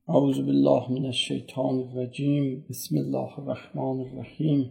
اعوذ بالله من الشیطان الرجیم. بسم الله الرحمن الرحیم.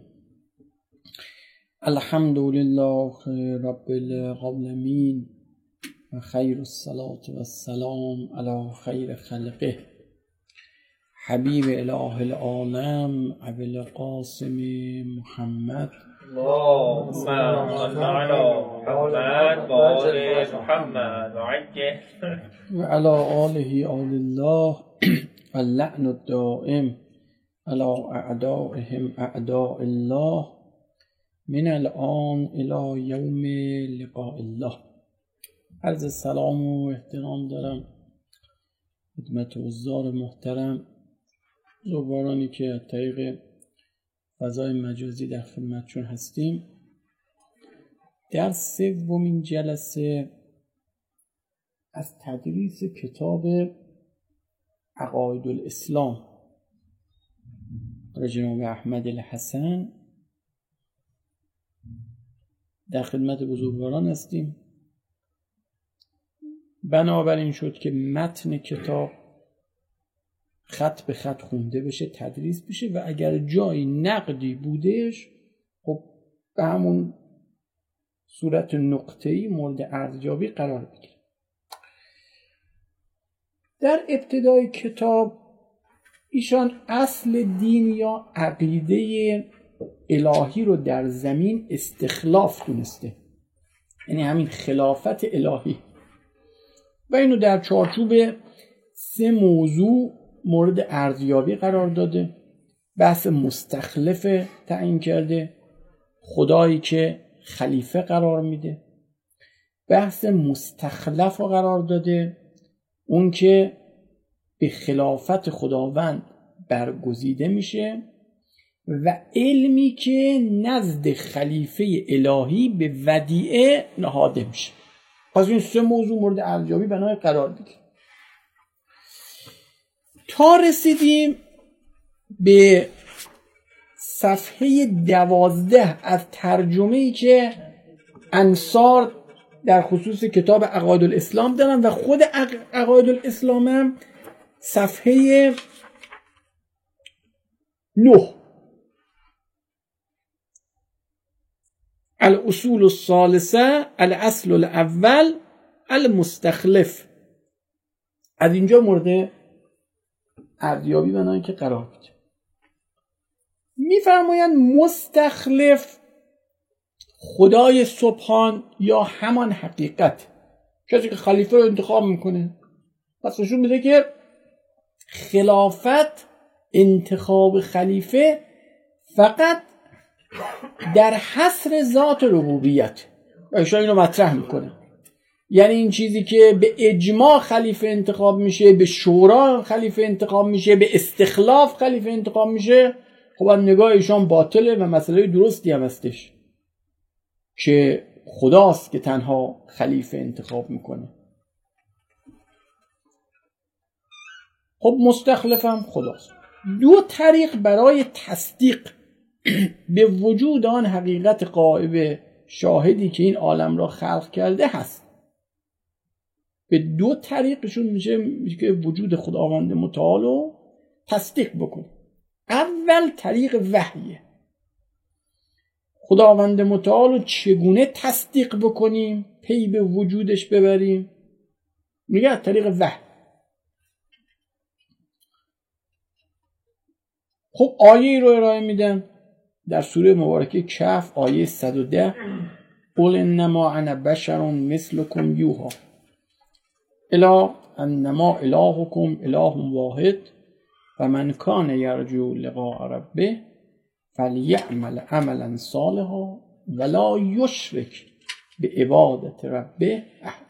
الحمد لله رب العالمین و خیر الصلاة و السلام علی خیر خلقه حبیب اله العالم ابی القاسم محمد اللهم صل على محمد و آل محمد و علی آله آل الله و اللعن الدائم علی اعدائهم اعداء الله من الان الی یوم لقاء الله. عرض سلام و احترام دارم خدمت حضار محترم، بزرگوارانی که از طریق فضای مجازی در خدمتشون هستیم. در سومین جلسه از تدریس کتاب عقاید الاسلام جناب احمد الحسن در خدمت بزرگواران هستیم. بنابراین شد که متن کتاب خط به خط خونده بشه، تدریس بشه و اگر جایی نقدی بودش خب به همون صورت نقطه‌ای مورد ارزیابی قرار بگیره. در ابتدای کتاب ایشان اصل دین یا عقیده الهی رو در زمین استخلاف دونسته، یعنی همین خلافت الهی، و اینو در چارچوب 3 موضوع مورد ارزیابی قرار داده. بحث مستخلف تعیین کرده، خدایی که خلیفه قرار میده. بحث مستخلف رو قرار داده، اون که به خلافت خداوند برگزیده میشه، و علمی که نزد خلیفه الهی به ودیعه نهاده میشه. پس این 3 موضوع مورد ارزیابی بنای قرار بگیره تا رسیدیم به صفحه 12 از ترجمه‌ای که انصار در خصوص کتاب عقاید الاسلام دارن و خود عقاید الاسلام هم صفحه 9. الاصول الثالثه الاصل الاول المستخلف. از اینجا مورد ارزیابی بنابراین که قرار میده. میفرمایند مستخلف خدای سبحان یا همان حقیقت، کسی که خلیفه رو انتخاب میکنه. پس نشون میده که خلافت، انتخاب خلیفه فقط در حصر ذات ربوبیت، و ایشان اینو مطرح میکنه. یعنی این چیزی که به اجماع خلیفه انتخاب میشه، به شورا خلیفه انتخاب میشه، به استخلاف خلیفه انتخاب میشه، خب از نگاه ایشان باطله و مسئله درستی هم هستش که خداست که تنها خلیفه انتخاب میکنه. خب مستخلف هم خداست. 2 طریق برای تصدیق به وجود آن حقیقت غایب شاهدی که این عالم را خلق کرده هست. به 2 طریقشون میشه که وجود خداوند متعال رو تصدیق بکنه. اول طریق وحیه. خداوند متعال رو چگونه تصدیق بکنیم، پی به وجودش ببریم؟ میگه از طریق وحی. خب آیه رو ارائه میدن در سوره مبارکه کهف، آیه 110: قل انما انا بشر مثلکم یوحی الی انما الهکم اله واحد و من کان یرجو لقاء ربه فلیعمل عملا صالحا ولا یشرک بعبادت ربه احد.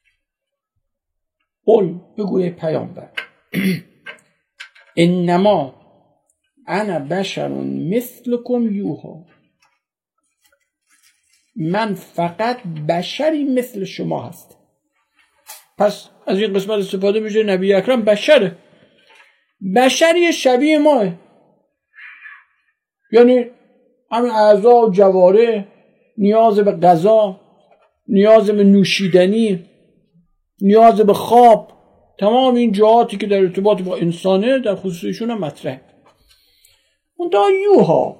قل، بگوی پیامبر، انما انا بشر مثلکم یوحی، من فقط بشری مثل شما هست. پس از این قسمت استفاده میشه نبی اکرم بشره، بشری شبیه ماه، یعنی همین اعضا و جواره، نیاز به غذا، نیاز به نوشیدنی، نیاز به خواب، تمام این جهاتی که در ارتباط با انسانه در خصوصشون هم مطرح. اون دا یوها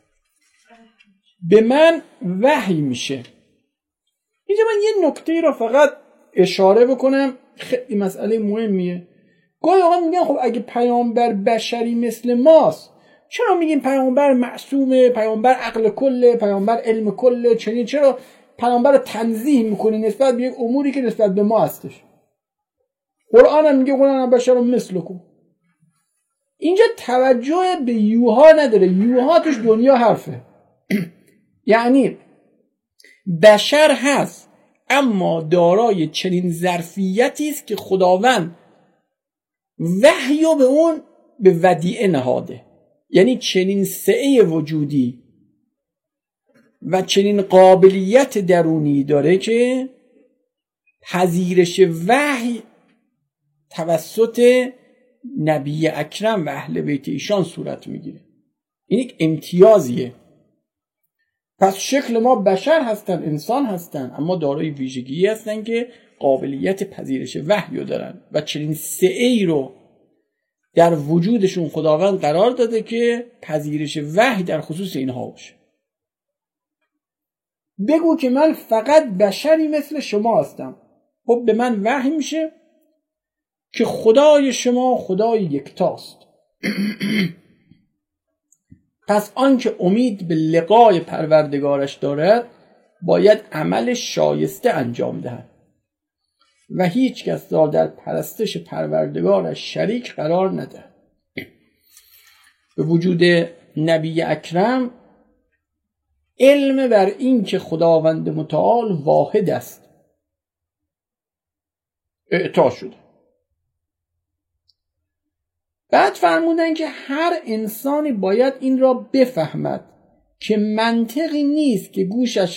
به من وحی میشه. اینجا من یه نکته را فقط اشاره بکنم، خیلی مسئله مهمیه. گاهی آقا میگن خب اگه پیامبر بشری مثل ماست چرا میگیم پیامبر معصومه، پیامبر عقل کله، پیامبر علم کله، چرا پیامبر رو تنزیه میکنی نسبت به یک اموری که نسبت به ما هستش؟ قرآن هم میگه قرآن بشر مثلکم. اینجا توجه به یوها نداره، یوها توش دنیا حرفه. یعنی بشر هست اما دارای چنین ظرفیتی است که خداوند وحیو به اون به ودیعه نهاده. یعنی چنین سعه وجودی و چنین قابلیت درونی داره که پذیرش وحی توسط نبی اکرم و اهل بیت ایشان صورت میگیره. این یک امتیازیه. پس شکل ما بشر هستن، انسان هستن، اما دارای ویژگی هستن که قابلیت پذیرش وحی رو دارن و چنین سعی رو در وجودشون خداوند قرار داده که پذیرش وحی در خصوص اینها باشه. بگو که من فقط بشری مثل شما هستم، خب به من وحی میشه که خدای شما خدای یکتاست. پس آنکه امید به لقای پروردگارش دارد باید عمل شایسته انجام دهد و هیچ کس را در پرستش پروردگارش شریک قرار نده. به وجود نبی اکرم علم بر این که خداوند متعال واحد است اعطا شده. بعد فرمودن که هر انسانی باید این را بفهمد که منطقی نیست که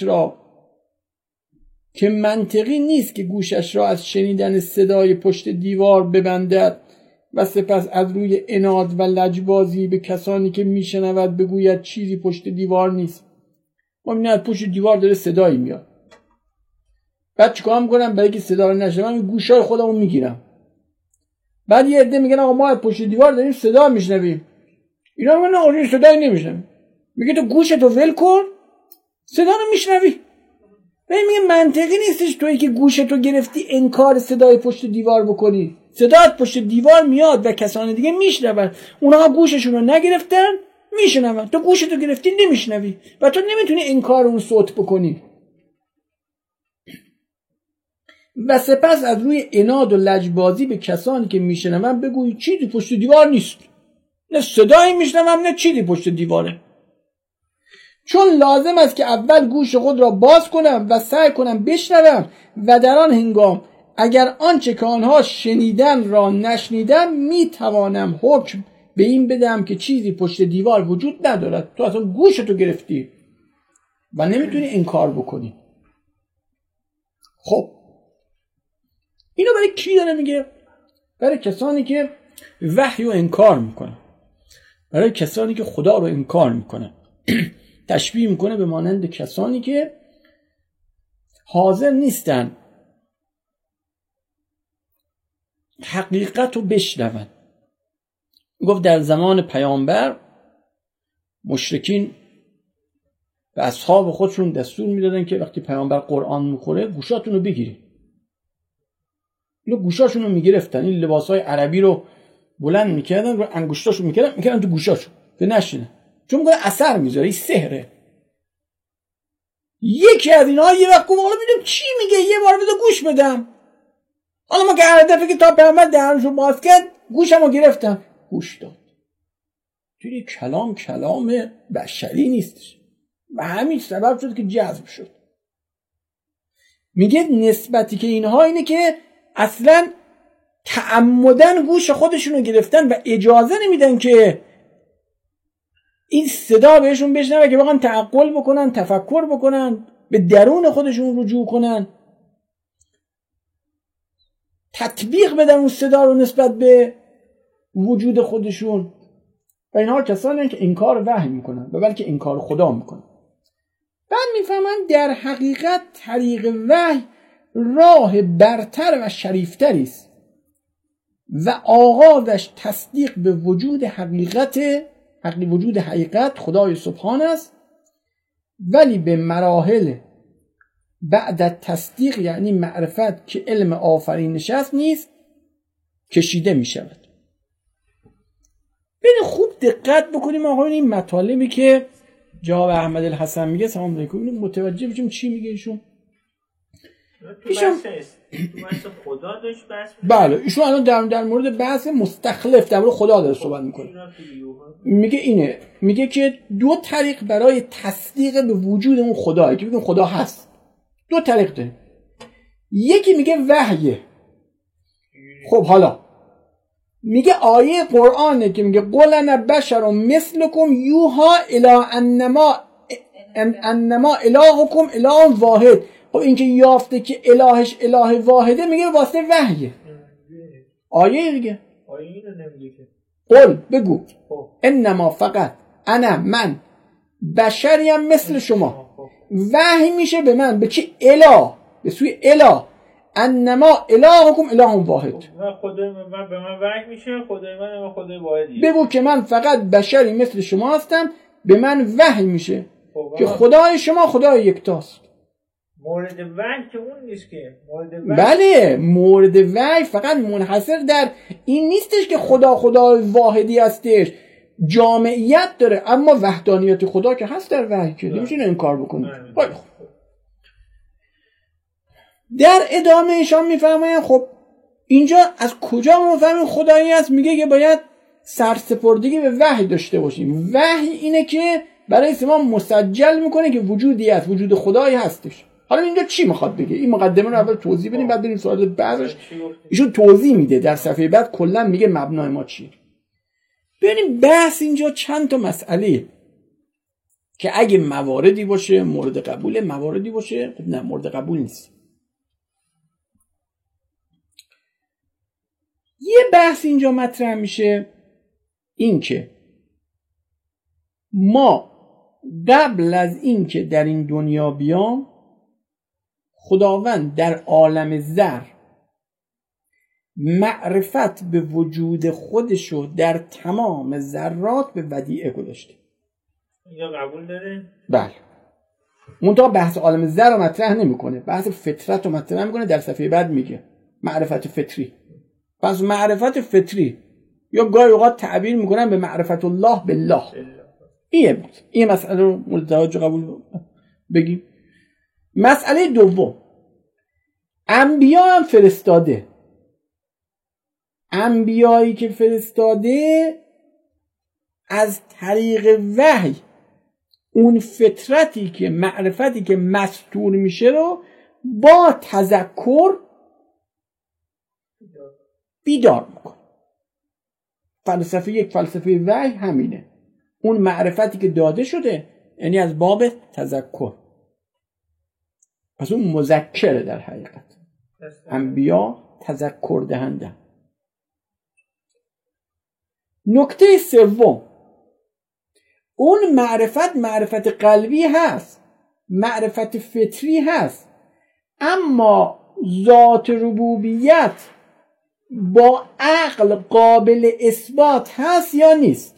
گوشش را از شنیدن صدای پشت دیوار ببندد و سپس از روی عناد و لجبازی به کسانی که میشنود بگوید چیزی پشت دیوار نیست. ما میبینیم از پشت دیوار داره صدایی میاد، بعد چیکار میکنم؟ برای که صدا رو نشنوم گوشای خودمو میگیرم. بعد یه عده میگن آقا ما از پشت دیوار داریم صدا میشنویم. اینا میگن آقا صدایی نمیشنویم. میگه تو گوشتو ول کن صدا رو میشنوی. میگه منطقی نیستش تویی که گوشتو گرفتی انکار صدای پشت دیوار بکنی. صدا از پشت دیوار میاد و کسان دیگه میشنون، اونها گوششون رو نگرفتن میشنون، تو گوشتو گرفتی نمیشنوی و تو نمیتونی انکار اون صوت بکنی. و سپس از روی عناد و لجبازی به کسانی که میشنون بگوی چیزی پشت دیوار نیست، نه صدایی میشنوم نه چیزی پشت دیواره. چون لازم است که اول گوش خود را باز کنم و سعی کنم بشنوم و در آن هنگام اگر آنچه که آنها شنیدن را نشنیدم میتوانم حکم به این بدم که چیزی پشت دیوار وجود ندارد. تو اصلا گوشتو گرفتی و نمیتونی انکار بکنی. خب اینو برای کی داره میگه؟ برای کسانی که وحی رو انکار میکنن، برای کسانی که خدا رو انکار میکنن. تشبیه میکنه به مانند کسانی که حاضر نیستن حقیقت رو بشنون. گفت در زمان پیامبر مشرکین به اصحاب خودشون دستور میدادن که وقتی پیامبر قرآن میخوره گوشاتون رو بگیرید. اینو گوشاشون رو میگرفتن، این لباسای عربی رو بلند میکردن رو انگشتاشون میکردن تو گوشاشون که نشینه، چون میگه اثر میذاره، این سحره. یکی از اینها یه وقت گفت حالا ببینم چی میگه، یه بار بذار گوش بدم. حالا ما که هر دفعه که تا پیامبر دهنشو باز کرد گوشمو گرفتم، گوش داد. توی کلام بشری نیستش و همین سبب شد که جذب شد. میگه نسبتی که اینها اینه که اصلا تعمدن گوش خودشونو گرفتن و اجازه نمیدن که این صدا بهشون بشنوه که بخوان تعقل بکنن، تفکر بکنن، به درون خودشون رجوع کنن، تطبیق بدن اون صدا رو نسبت به وجود خودشون. و اینها کسانی که انکار وحی میکنن و بلکه انکار خدا میکنن. بعد میفهمن در حقیقت طریق وحی راه برتر و شریفتری است و آغازش تصدیق به وجود حقیقت خدای سبحان است، ولی به مراحل بعد تصدیق یعنی معرفت که علم آفرینش است نیست کشیده می شود. ببین خوب دقت بکنیم آقا این مطالبی که جناب احمد الحسن میگه سلام علیکم متوجه بشیم چی میگه ایشون. ایشون خدا داشت بحث. بله ایشون الان در مورد بحث مستخلف در مورد خدا داره صحبت میکنه. میگه اینه، میگه که دو طریق برای تصدیق به وجود اون خدایی که بگیم خدا هست. دو طریق داره. یکی میگه وحیه. خب حالا میگه آیه قرآنه که میگه قل انا بشر مثلکم یوحی الی انما الهکم اله واحد. خب این که یافته که الهش اله واحده میگه واسه وحیه. آیه دیگه آیه اینو نمیگه که قل بگو انما فقط انا من بشریم مثل شما. وحی میشه به من به چی؟ اله، به سوی اله. انما الهکم اله واحد. خدای من به من وحی میشه، خدای من خدای واحدیه. بگو که من فقط بشری مثل شما هستم، به من وحی میشه که خدای شما خدای یکتاست. مورد وحی که اون نیست که بله مورد وحی فقط منحصر در این نیستش که خدا واحدی هستش، جامعیت داره، اما وحدانیت خدا که هست در وحی که نمیشه انکار بکنید. در ادامه ایشان میفرماین خب اینجا از کجا ما میفهمیم خدایی است؟ میگه که باید سرسپردگی به وحی داشته باشیم. وحی اینه که برای ما مسجل میکنه که وجودی هست، وجود خدایی هستش. حالا اینجا چی میخواد بگه؟ این مقدمه رو اول توضیح بدیم بعد بریم سوال بعدش. ایشون توضیح میده در صفحه بعد کلا میگه مبنای ما چیه. ببینیم بحث اینجا چند تا مسئله که اگه مواردی باشه مورد قبول، مواردی باشه خب نه مورد قبول نیست. یه بحث اینجا مطرح میشه این که ما قبل از این که در این دنیا بیام خداوند در عالم ذر معرفت به وجود خودشو در تمام ذرات به ودیعه گذاشته. یا قبول داره؟ بله. منتها بحث عالم ذر رو مطرح نمیکنه، بحث فطرت رو مطرح میکنه. در صفحه بعد میگه معرفت فطری. پس معرفت فطری یا گاهی اوقات تعبیر میکنن به معرفت الله بالله. این مسئله رو مورد توجه قبول بگیم. مسئله دوم، انبیا هم فرستاده. انبیایی که فرستاده از طریق وحی اون فطرتی که معرفتی که مستور میشه رو با تذکر بیدار میکنه. فلسفه فلسفه وحی همینه. اون معرفتی که داده شده یعنی از باب تذکر. پس اون مذکره در حقیقت. انبیا تذکر دهنده. نکته سوم، اون معرفت قلبی هست، معرفت فطری هست، اما ذات ربوبیت با عقل قابل اثبات هست یا نیست؟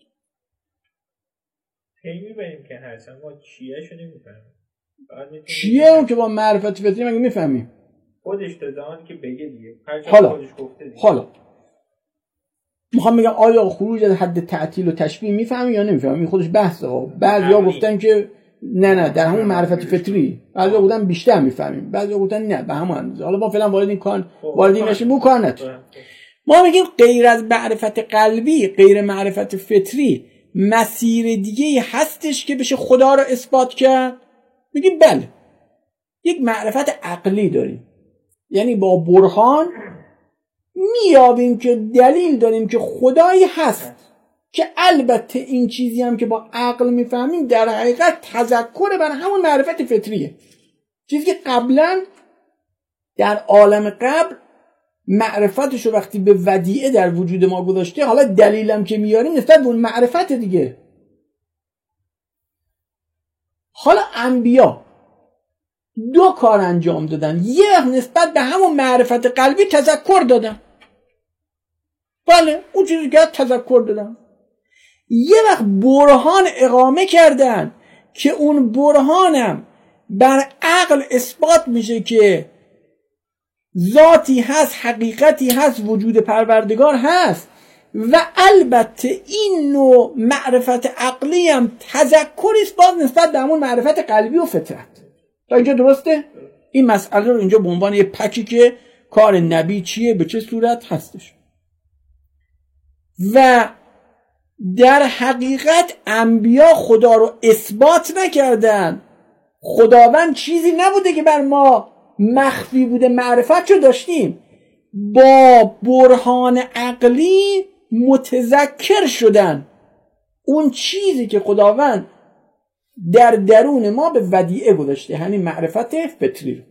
می‌بینیم که هست، اما چیه شو نمی‌فهمیم. چیه اون که با معرفت فطری مگه می‌فهمیم؟ خودش تا زمانی که بگه دیگه. حالا میخوام بگم آیا خروج از حد تعطیل و تشبیه میفهمی یا نمیفهمی؟ این خودش بحثه. بعضیا گفتن که نه در همون معرفت فطری، بعضیا گفتن بیشتر میفهمیم، بعضیا گفتن نه به همون اندازه. حالا ما فعلا وارد این کار نشیم، بو کار نداره. ما میگیم غیر از معرفت قلبی، غیر معرفت فطری مسیر دیگه هستش که بشه خدا رو اثبات کرد؟ میگیم بله. یک معرفت عقلی داریم، یعنی با برهان میابیم که دلیل داریم که خدایی هست، که البته این چیزی هم که با عقل میفهمیم در حقیقت تذکر بر همون معرفت فطریه، چیزی که قبلا در عالم قبل معرفتشو وقتی به ودیعه در وجود ما گذاشته، حالا دلیلم که میاریم نسبت به اون معرفت دیگه. حالا انبیا دو کار انجام دادن، یک نسبت به همون معرفت قلبی تذکر دادن، بله اون چیزی که تذکر دادم. یه وقت برهان اقامه کردن که اون برهانم بر عقل اثبات میشه که ذاتی هست، حقیقتی هست، وجود پروردگار هست و البته این نوع معرفت عقلی هم تذکری است باز نسبت به همون معرفت قلبی و فطرت. تا اینجا درسته؟ این مسئله رو اینجا به عنوان یه پکی که کار نبی چیه، به چه صورت هستش. و در حقیقت انبیا خدا رو اثبات نکردن. خداوند چیزی نبوده که بر ما مخفی بوده، معرفت رو داشتیم. با برهان عقلی متذکر شدن اون چیزی که خداوند در درون ما به ودیعه گذاشته، همین معرفت فطری رو.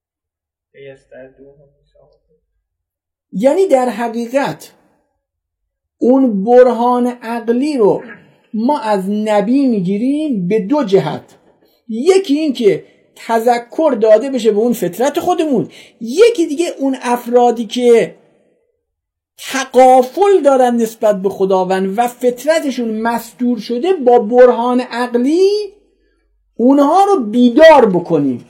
یعنی در حقیقت اون برهان عقلی رو ما از نبی میگیریم به دو جهت. یکی این که تذکر داده بشه به اون فطرت خودمون، یکی دیگه اون افرادی که تغافل دارن نسبت به خداوند و فطرتشون مستور شده با برهان عقلی اونها رو بیدار بکنیم.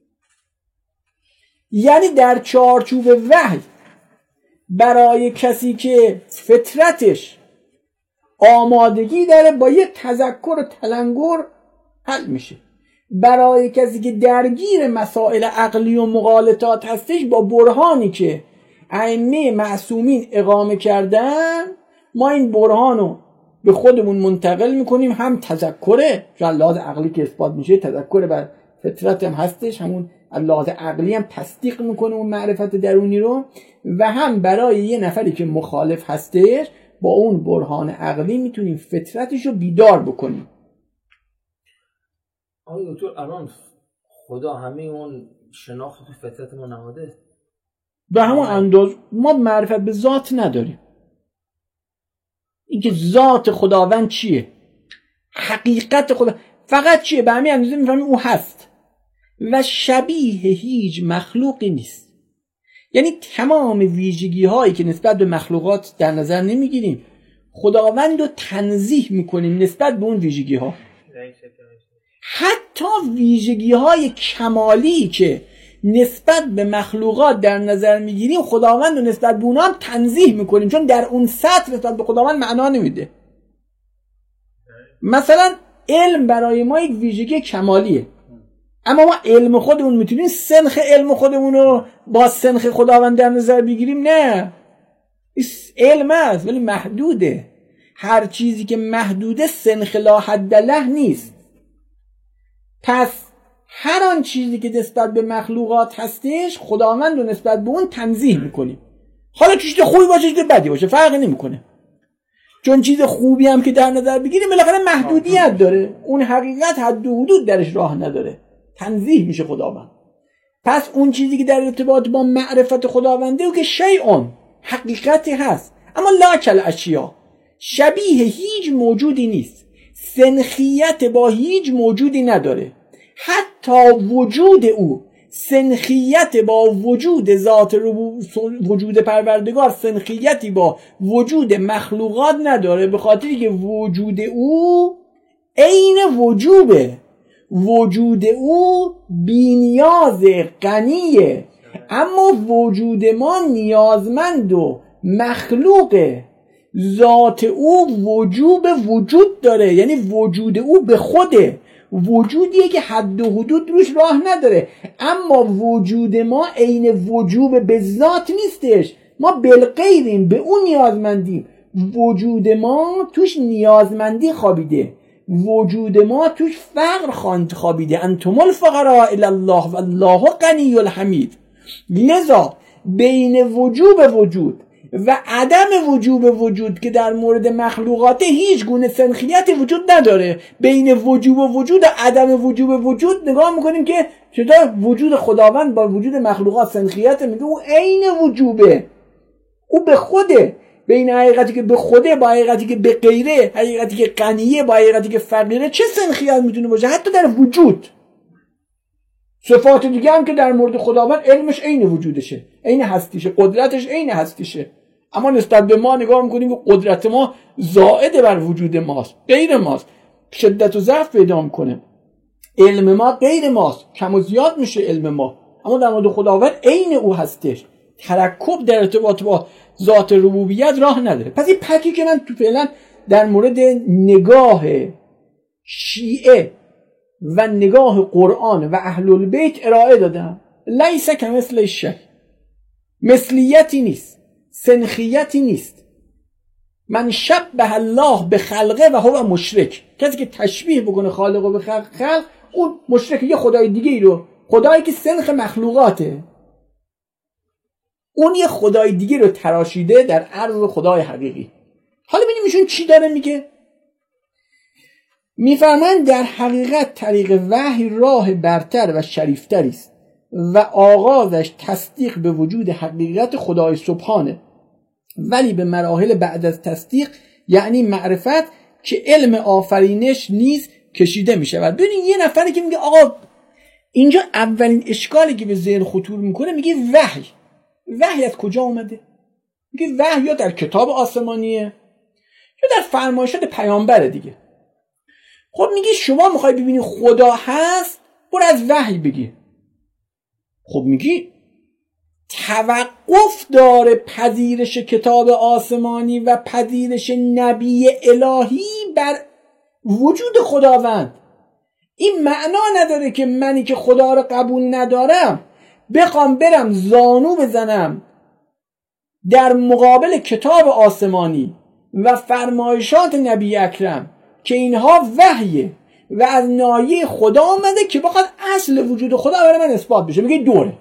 یعنی در چارچوب وحی برای کسی که فطرتش آمادگی داره با یه تذکر و تلنگر حل میشه. برای کسی که درگیر مسائل عقلی و مغالطات هستش با برهانی که ائمه معصومین اقامه کردن ما این برهانو به خودمون منتقل میکنیم. هم تذکره چون لحاظ عقلی که اثبات میشه، تذکر بر فطرت هم هستش، همون لحاظ عقلی هم تصدیق میکنه اون معرفت درونی رو، و هم برای یه نفری که مخالف هستش با اون برهان عقلی میتونیم فطرتش رو بیدار بکنیم. آقای دکتر الان خدا همه اون شناخت تو فطرت ما نهاده؟ به همون انداز ما معرفت به ذات نداریم. اینکه ذات خداوند چیه، حقیقت خدا فقط چیه، به همین اندازه میفهمیم او هست و شبیه هیچ مخلوقی نیست. یعنی تمام ویژگی هایی که نسبت به مخلوقات در نظر نمیگیریم خداوند رو تنزیه میکنیم نسبت به اون ویژگی ها. حتی ویژگی های کمالی که نسبت به مخلوقات در نظر میگیریم خداوند رو نسبت به اونها هم تنزیه میکنیم، چون در اون سطح نسبت به خداوند معنا نمیده. مثلا علم برای ما یک ویژگی کمالیه، اما ما علم خودمون میتونیم سنخ علم خودمون رو با سنخ خداوند در نظر بگیریم؟ نه، علم است ولی محدوده. هر چیزی که محدوده سنخ لا حد له نیست. پس هر آن چیزی که نسبت به مخلوقات هستش خداوند رو نسبت به اون تنزیه میکنیم. حالا چیز خوبی باشه چیز بدی باشه فرقی نمیکنه، چون چیز خوبی هم که در نظر بگیریم بالاخره محدودیت داره، اون حقیقت حد و حدود درش راه نداره، تنزیه میشه خداوند. پس اون چیزی که در ارتباط با معرفت خداونده او که شیء حقیقتی هست، اما لا کل اشیا، شبیه هیچ موجودی نیست، سنخیت با هیچ موجودی نداره. حتی وجود او سنخیت با وجود ذات وجود پروردگار سنخیتی با وجود مخلوقات نداره، به خاطری که وجود او عین وجوبه، وجود او بی‌نیاز غنیه، اما وجود ما نیازمند و مخلوقه. ذات او وجوب وجود داره، یعنی وجود او به خوده، وجودیه که حد و حدود روش راه نداره. اما وجود ما عین وجوب به ذات نیستش، ما بالغیریم، به اون نیازمندیم. وجود ما توش نیازمندی خوابیده، وجود ما توش فقر خوابیده. انتم الفقراء الی الله والله غنی الحمید. لذا بین وجوب وجود و عدم وجوب وجود که در مورد مخلوقات هیچ گونه سنخیتی وجود نداره، بین وجوب وجود و عدم وجوب وجود نگاه میکنیم که چطور وجود خداوند با وجود مخلوقات سنخیت میگه او عین وجوبه، او به خوده. بین حقیقتی که به خوده با حقیقتی که به غیره، حقیقتی که غنیه با حقیقتی که فقیره چه سنخیت میتونه باشه؟ حتی در وجود. صفات دیگه هم که در مورد خداوند علمش عین وجودشه، عین هستیشه، قدرتش عین هستیشه، اما نسبت به ما نگاه میکنیم که قدرت ما زائد بر وجود ماست، غیر ماست، شدت و ضعف پیدا میکنه. علم ما غیر ماست، کم و زیاد میشه علم ما، اما در مورد خداوند عین او هستش. ترکب در ارتباط با ذات ربوبیت راه نداره. پس این پکی که من تو فعلا در مورد نگاه شیعه و نگاه قرآن و اهل البیت ارائه دادم. لیس کمثل شیء، مثلیتی نیست، سنخیتی نیست. من شبه الله به خلقه و هو مشرک. کسی که تشبیه بکنه خالق و به خلق، اون مشرک. یه خدای دیگه ای رو، خدایی که سنخ مخلوقاته، اون یه خدای دیگه رو تراشیده در عرض خدای حقیقی. حالا ببینیم ایشون چی داره میگه. میفرمایند در حقیقت طریق وحی راه برتر و شریفتری است و آغازش تصدیق به وجود حقیقت خدای سبحانه، ولی به مراحل بعد از تصدیق یعنی معرفت که علم آفرینش نیز کشیده می شود. ببینید یه نفری که میگه آقا اینجا اولین اشکالی که به ذهن خطور میکنه، میگه وحی از کجا اومده؟ میگه وحی یا در کتاب آسمانیه یا در فرمایشات پیامبره دیگه. خب میگه شما میخوای ببینی خدا هست، برو از وحی بگی. خب میگی توقف داره پذیرش کتاب آسمانی و پذیرش نبی الهی بر وجود خداوند. این معنا نداره که منی که خدا رو قبول ندارم بخوام برم زانو بزنم در مقابل کتاب آسمانی و فرمایشات نبی اکرم که اینها وحیه و از ناحیه خدا آمده که بخواد اصل وجود خدا برای من اثبات بشه. میگه دوره.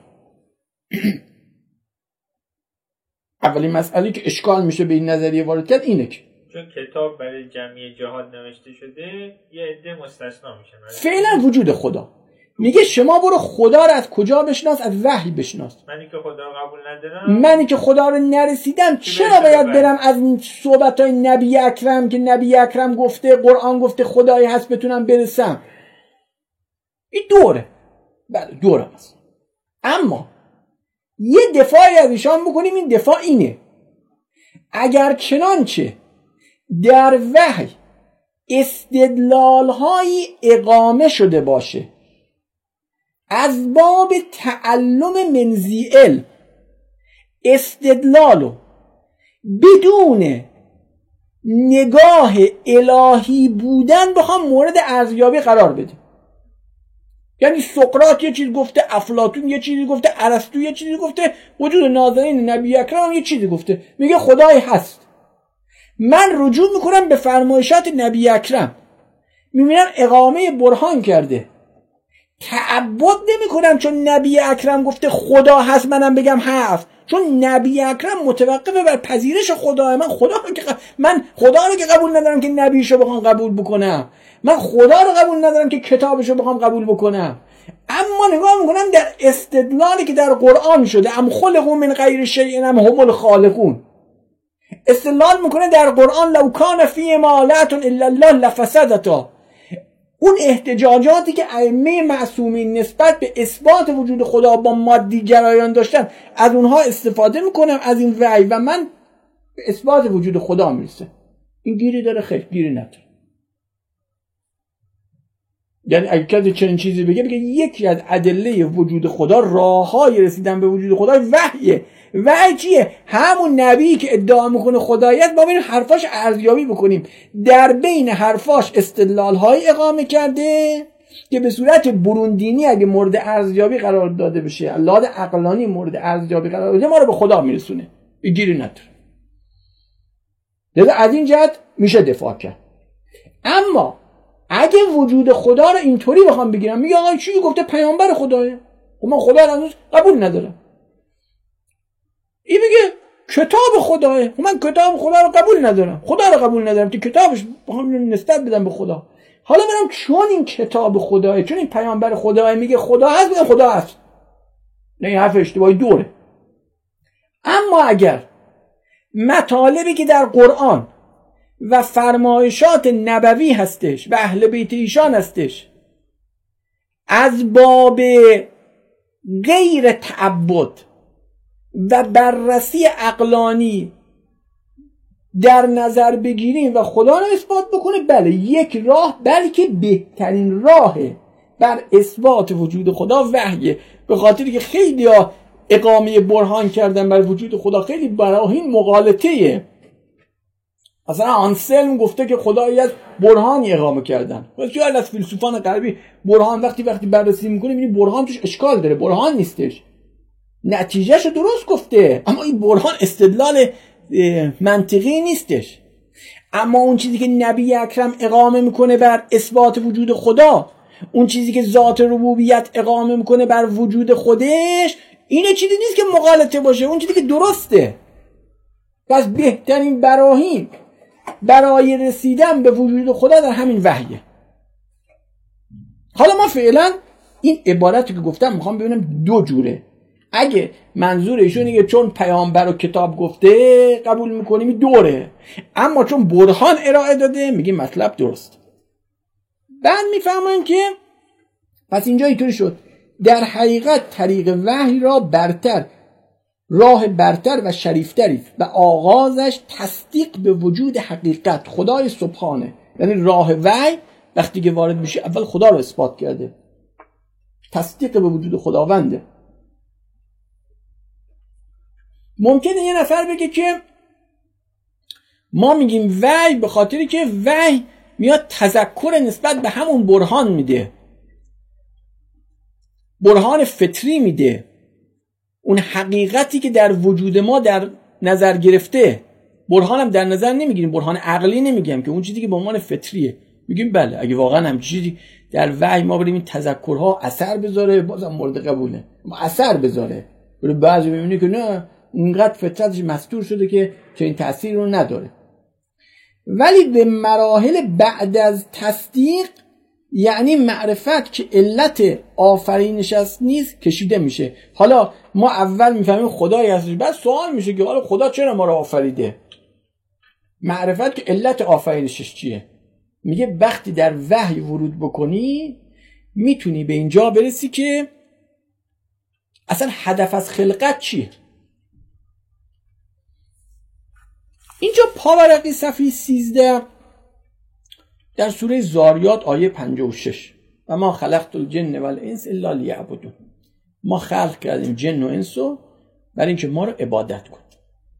اولین مسئله که اشکال میشه به این نظریه وارد کرد اینه که چون کتاب برای جمعی جهاد نوشته شده یه عده مستثنا میشن فعلا وجود خدا. میگه شما برو خدا رو از کجا بشناس؟ از وحی بشناس. منی که خدا رو قبول ندارم، منی که خدا رو نرسیدم چرا باید برم از صحبتهای نبی اکرم که نبی اکرم گفته، قرآن گفته خدایی هست بتونم برسم؟ این دوره. بله دوره هست. اما یه دفاعی از ایشان بکنیم. این دفاع اینه: اگر چنانچه در وحی استدلال‌هایی اقامه شده باشه از باب تعلم منزی علم، استدلالو بدون نگاه الهی بودن بخوام مورد ارزیابی قرار بدیم. یعنی سقراط یه چیز گفته، افلاطون یه چیزی گفته، ارسطو یه چیزی گفته، وجود نازنین نبی اکرم یه چیزی گفته، میگه خدای هست. من رجوع میکنم به فرمایشات نبی اکرم، میبینم اقامه برهان کرده، تعبد نمی کنم چون نبی اکرم گفته خدا هست منم بگم هست، چون نبی اکرم متوقفه بر پذیرش خدا. من خدا رو که قبول ندارم که نبیشو بخوام قبول بکنم، من خدا رو قبول ندارم که کتابشو بخوام قبول بکنم. اما نگاه میکنم در استدلالی که در قرآن شده، ام خلقوا من غیر شیء ام هم الخالقون، استدلال میکنه در قرآن لو کان فیهما آلهة الا الله لفسدتا. اون احتجاجاتی که ائمه معصومین نسبت به اثبات وجود خدا با مادی گرایان داشتن، از اونها استفاده میکنم از این وحی و من به اثبات وجود خدا میرسه. این گیری داره؟ خیر گیری نداره. یعنی اگه کسی چنین چیزی بگه یکی از ادله وجود خدا، راههای رسیدن به وجود خدا وحیه. وحی چیه؟ همون نبی که ادعا میکنه خدایت، ما بریم حرفاش ارزیابی بکنیم. در بین حرفاش استدلال‌های اقامه کرده که به صورت بروندینی اگه مورد ارزیابی قرار داده بشه، لحاظ عقلانی مورد ارزیابی قرار داده، ما رو به خدا میرسونه. گیری نداره. لذا از این جهت میشه دفاع کرد. اما اگه وجود خدا رو اینطوری بخوام بگیرم، میگه آقا چی گفته پیامبر خدایه، من خدا رو هنوز قبول ندارم. این میگه کتاب خدایه، من کتاب خدا رو قبول ندارم، خدا رو قبول ندارم که کتابش بخوام نسبت بدم به خدا. حالا برم چون این کتاب خدایه، چون این پیامبر خدایه میگه خدا هست، میگه خدا هست. نه، این حرف اشتباهی دوره. اما اگر مطالبی که در قرآن و فرمایشات نبوی هستش و اهل بیت ایشان هستش از باب غیر تعبد و بررسی عقلانی در نظر بگیریم و خدا رو اثبات بکنه، بله یک راه، بلکه بهترین راه بر اثبات وجود خدا وحیه. به خاطری که خیلی ها اقامه برهان کردن بر وجود خدا خیلی براهین مغالطه‌ایه. مثلا آنسلم گفته که خدایی از برهانی اقامه کردن. بسیار از فیلسوفان غربی برهان وقتی بررسی میکنه میبینی برهان توش اشکال داره، برهان نیستش، نتیجهشو درست گفته اما این برهان استدلال منطقی نیستش. اما اون چیزی که نبی اکرم اقامه میکنه بر اثبات وجود خدا، اون چیزی که ذات ربوبیت اقامه میکنه بر وجود خودش، اینه چیزی نیست که مغالطه باشه، اون چیزی که درسته. پس بهترین براهین برای رسیدن به وجود خدا در همین وحیه. حالا ما فعلا این عبارتی که گفتم میخوام ببینم دو جوره. اگه منظور ایشونه که چون پیامبر و کتاب گفته قبول میکنیم دوره، اما چون برهان ارائه داده میگیم مطلب درست. بعد میفهمن که پس اینجا اینطوری شد در حقیقت طریق وحی را برتر، راه برتر و شریفتری و آغازش تصدیق به وجود حقیقت خدای سبحانه. یعنی راه وحی وقتی که وارد میشه اول خدا رو اثبات کرده، تصدیق به وجود خداونده. ممکنه یه نفر بگه که ما میگیم وحی به خاطری که وحی میاد تذکر نسبت به همون برهان میده، برهان فطری میده، اون حقیقتی که در وجود ما در نظر گرفته. برهان هم در نظر نمیگیریم، برهان عقلی نمیگیم که اون چیزی که به عنوان فطریه. میگیم بله اگه واقعا هم چیزی در وحی ما بریم این تذکرها اثر بذاره بازم مورد قبوله، ما اثر بذاره. ولی بعضی میبینی که نه اونقدر فطرتش مستور شده که این تأثیر رو نداره. ولی به مراحل بعد از تصدیق، یعنی معرفت که علت آفرینش است نیست کشیده میشه. حالا ما اول میفهمیم خدایی هستش، بعد سوال میشه که حالا خدا چرا ما رو آفریده؟ معرفت که علت آفرینشش چیه؟ میگه وقتی در وحی ورود بکنی میتونی به اینجا برسی که اصلا هدف از خلقت چیه. اینجا پاورقی صفحه 13 در سوره زاریات آیه 56 و ما خلقت الجن والانس الا لیعبدون، ما خلق کردیم جن و انسو برای اینکه ما رو عبادت کنن.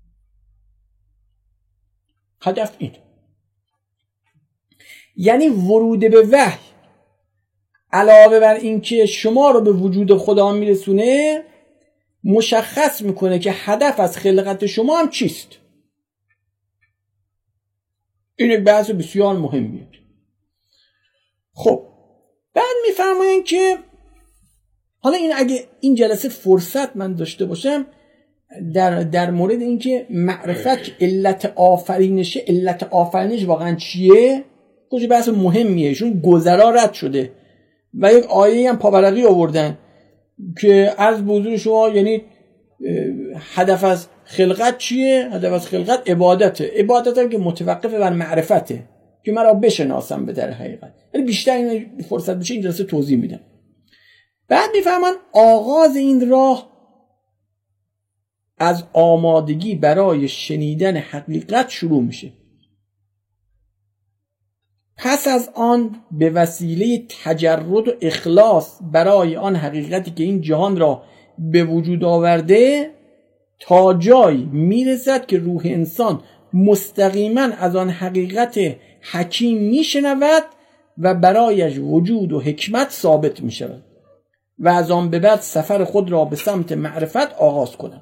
هدف این، یعنی ورود به وحی علاوه بر اینکه شما رو به وجود خدا میرسونه، مشخص میکنه که هدف از خلقت شما هم چیست. این یک بحث بسیار مهمیه. خب بعد میفرمایند که حالا این اگه این جلسه فرصت من داشته باشم در مورد اینکه معرفت که علت آفرینشه، علت آفرینش واقعا چیه، کجا بحث مهمیه. چون گذرا رد شده و یک آیه هم پاورقی آوردن که عرض به حضور شما، یعنی هدف از خلقت چیه؟ هدف از خلقت عبادته. عبادت هم که متوقف بر معرفته که مرا بشناسم به در حقیقت. یعنی بیشتر این فرصت بشه این جلسه توضیح میدم. بعد میفهمن آغاز این راه از آمادگی برای شنیدن حقیقت شروع میشه. پس از آن به وسیله تجرد و اخلاص برای آن حقیقتی که این جهان را به وجود آورده تا جایی میرسد که روح انسان مستقیما از آن حقیقت حکیم میشنود و برایش وجود و حکمت ثابت میشود و از آن به بعد سفر خود را به سمت معرفت آغاز کنند.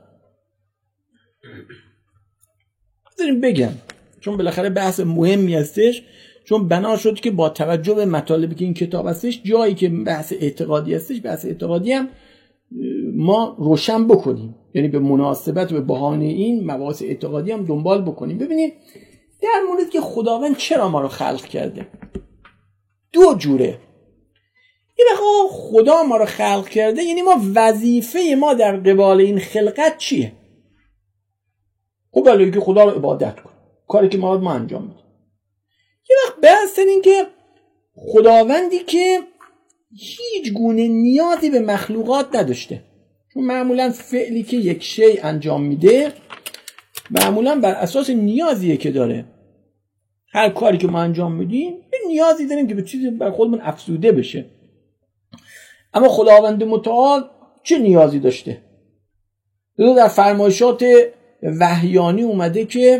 بذاریم بگم چون بالاخره بحث مهمی هستش، چون بنا شد که با توجه به مطالبی که این کتاب هستش، جایی که بحث اعتقادی هستش، بحث اعتقادی هم ما روشن بکنیم، یعنی به مناسبت و به بهانه این مباحث اعتقادی هم دنبال بکنیم. ببینید در مورد که خداوند چرا ما رو خلق کرده، دو جوره. یه وقت خدا ما رو خلق کرده یعنی ما وظیفه ما در قبال این خلقت چیه؟ خب بله که خدا رو عبادت کن، کاری که ما انجام میدیم. یه وقت بحث این که خداوندی که هیچ گونه نیازی به مخلوقات نداشته، چون معمولا فعلی که یک شی انجام میده معمولا بر اساس نیازیه که داره. هر کاری که ما انجام میدیم نیازی داریم که به چیزی بر خودمون افزوده بشه. اما خداوند متعال چه نیازی داشته؟ در فرمایشات وحیانی اومده که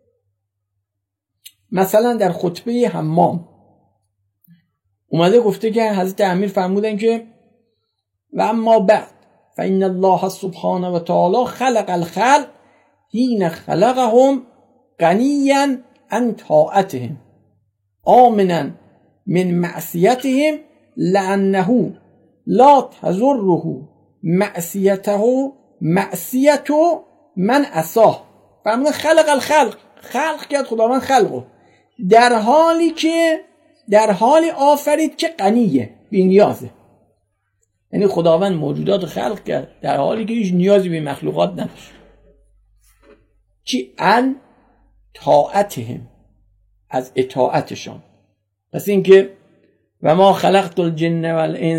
مثلا در خطبه حمام اومده گفته که حضرت امیر فرمودن که و اما بعد فإن الله سبحانه و تعالی خلق الخلق حين خلقهم غنیا عن طاعتهم آمنا من معصیتهم لأنه لا تضره معصیته معصیت من عصاه. فرمودن خلق الخلق، خلق کرد خداوند خلقو در حالی آفرید که غنیه، بی نیازه. یعنی خداوند موجودات خلق کرد در حالی که هیچ نیازی به مخلوقات نداشت. چی؟ ان طاعتهم، از اطاعتشان. پس این که و ما خلقت الجن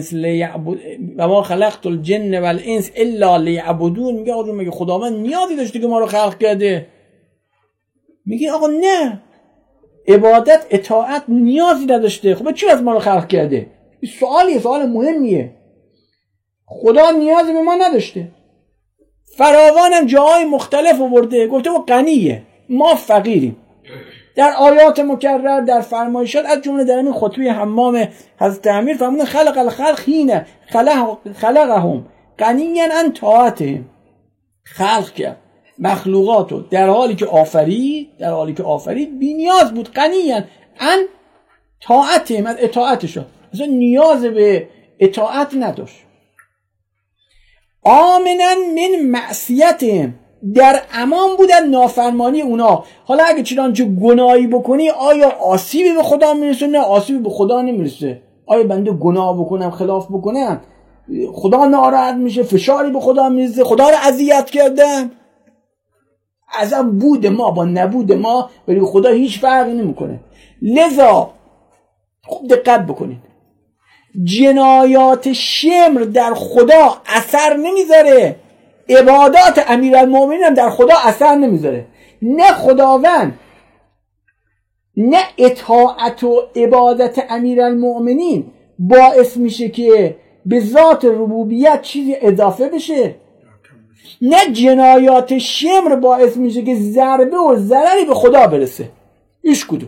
والانس الا لیعبدون، میگه آقا مگه خداوند نیازی داشته که ما رو خلق کرده؟ میگه آقا نه، عبادت اطاعت نیازی نداشته. خب چی از ما رو خلق کرده؟ سوال مهمیه. خدا نیازی به ما نداشته، فراوانم جاهای مختلف آورده، گفته و غنیه، ما فقیریم. در آیات مکرر، در فرمایشات، از جمله در این خطبه حمام حضرت امیر فرمودن خلق الخلق حين خلقهم غنیا عن طاعتهم، خلق کرد مخلوقاتو در حالی که آفرید بی نیاز بود، غنیا عن طاعتهم، از اطاعتشون اصلا نیاز به اطاعت نداشت. آمنا من معصیتهم، در امان بودن نافرمانی اونا. حالا اگه چنانچه گناهی بکنی آیا آسیبی به خدا میرسه؟ نه، آسیبی به خدا نمیرسه. آیا بنده گناه بکنم خلاف بکنم خدا ناراحت میشه؟ فشاری به خدا میرسه؟ خدا رو اذیت کردم؟ اصلا بود ما با نبود ما ولی خدا هیچ فرقی نمیکنه. لذا خوب دقت بکنید، جنایات شمر در خدا اثر نمیذاره، عبادات امیرالمومنین هم در خدا اثر نمیذاره. نه خداوند، نه اطاعت و عبادت امیرالمومنین باعث میشه که به ذات ربوبیت چیزی اضافه بشه، نه جنایات شمر باعث میشه که ضربه و ضرری به خدا برسه. هیچ کدوم.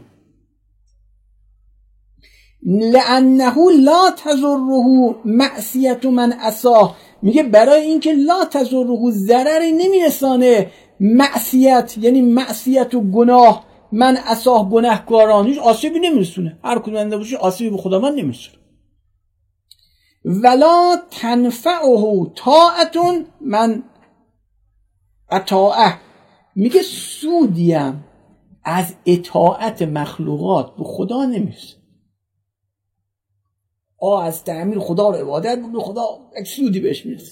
لأنه لا تضره معصیت من عصاه، میگه برای اینکه لا تضره ضرری نمیرسانه معصیت، یعنی معصیت و گناه، من عصاه گناهکاران، هیچ آسیبی نمیرسونه. هر کدوم انده باشه آسیبی به خدا من نمیرسونه. ولا تنفعه طاعت من اطاعه، میگه سودیم از اطاعت مخلوقات به خدا نمیرسه. از تعمیر خدا رو عبادت به خدا یک سودی بهش میرسه.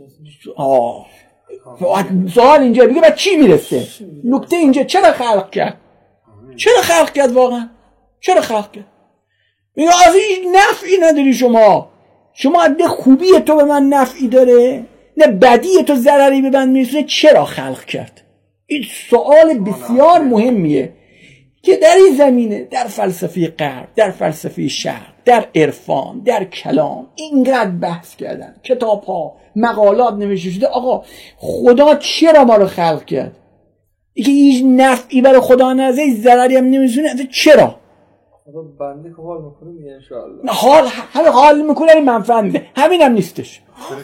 سوال اینجا بگه بعد چی میرسه؟ نکته اینجا چرا خلق کرد؟ واقعا چرا خلق کرد؟ میگه از این نفعی نداری شما نه خوبی تو به من نفعی داره نه بدی تو ضرری به من میرسه، چرا خلق کرد؟ این سوال بسیار مهمیه که در این زمینه، در فلسفه غرب، در فلسفه شرق، در عرفان، در کلام اینقدر بحث کردن، کتاب ها، مقالات نوشته شده. آقا خدا چرا ما رو خلق کرد؟ اینکه هیچ نفعی برای خدا نداره، هیچ ضرری هم نمیرسونه، چرا؟ خدا بنده که حال میکنه میگه ان شاء الله. همه حال میکنه، این منفعت میده، همین هم نیستش.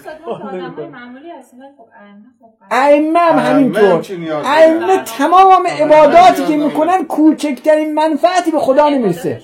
ائمه هم همینطور. ائمه تمام عباداتی که میکنن کوچکترین منفعتی به خدا نمیرسه.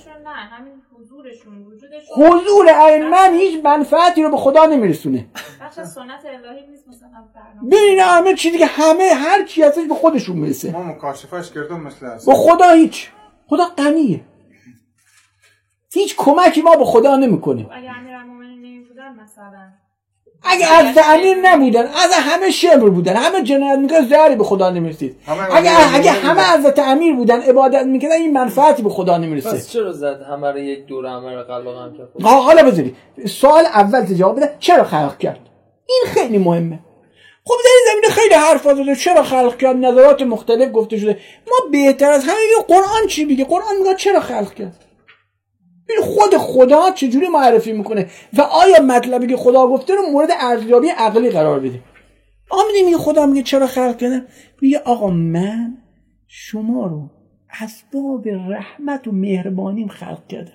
حضور ائمه هیچ منفعتی رو به خدا نمیرسونه. بخش سنت الهی نیست مثلا ببین همه چیزی که هر چی هستش به خودشون میرسه. ما مکاشفهش کردم مثلا به خدا هیچ. خدا غنیه. هیچ کمکی ما به خدا نمیکنیم. اگه امیرالمومنین نمیبودن مثلا، اگه از امیر نبودن، از همه شمر بودن، همه جنایت میکردن، ضرری به خدا نمیرسید. اگه همه حضرت امیر بودن، عبادت میکردن، این منفعتی به خدا نمیرسه. پس چرا زد همه رو یک دور همه رو خلق هم کرد؟ حالا بذاری سوال اول جواب بده، چرا خلق کرد؟ این خیلی مهمه. خب در این زمینه خیلی حرفا زده، چرا خلق کرد، نظرات مختلف گفته شده. ما بهتر از همین قرآن چی میگه؟ قرآن میگه چرا خلق کرد. این خود خدا چجوری معرفی میکنه و آیا مطلبی که خدا گفته رو مورد ارزیابی عقلی قرار بده. آمده میگه خدا میگه چرا خلق کردم؟ میگه آقا من شما رو اسباب رحمت و مهربانیم خلق کردم.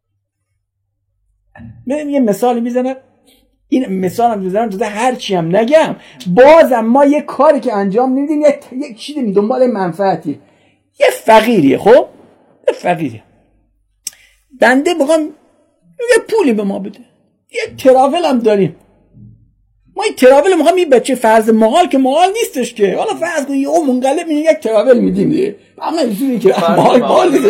من یه مثال میزنم، این مثال هم میزنم تا هر چی هم نگم بازم ما یه کاری که انجام نمیدیم، یه چیزی دنبال منفعتی. یه فقیریه، خب یه فقیریه، بنده بخوام یه پولی به ما بده، یه تراول هم داریم، ما این تراول میخوام این بچه فرض محال که محال نیستش که، حالا فرض کنید او منقلب میشه یک تراول میدیم دیگه، اما اینجوری که محال نیست،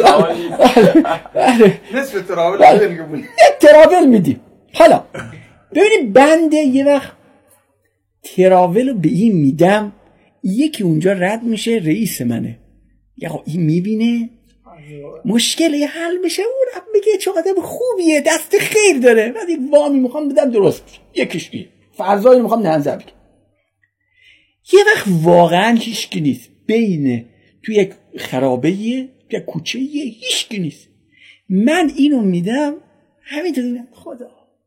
نصف تراول یک تراول میدیم. حالا ببینید بنده یه وقت تراول رو به این میدم، یکی اونجا رد میشه، رئیس منه، یا این میبینه مشکل یه حل بشه، اون میگه چه آدم خوبیه، دست خیر داره، بعد یک وامی میخوام بدم درست بشه، یکیش این فرضایی میخوام ننظر بگم. یه وقت واقعا هیچکی نیست بین تو یک خرابه‌یه، یک کوچه‌یه، هیچکی نیست، من اینو میدم همینطوری، خدا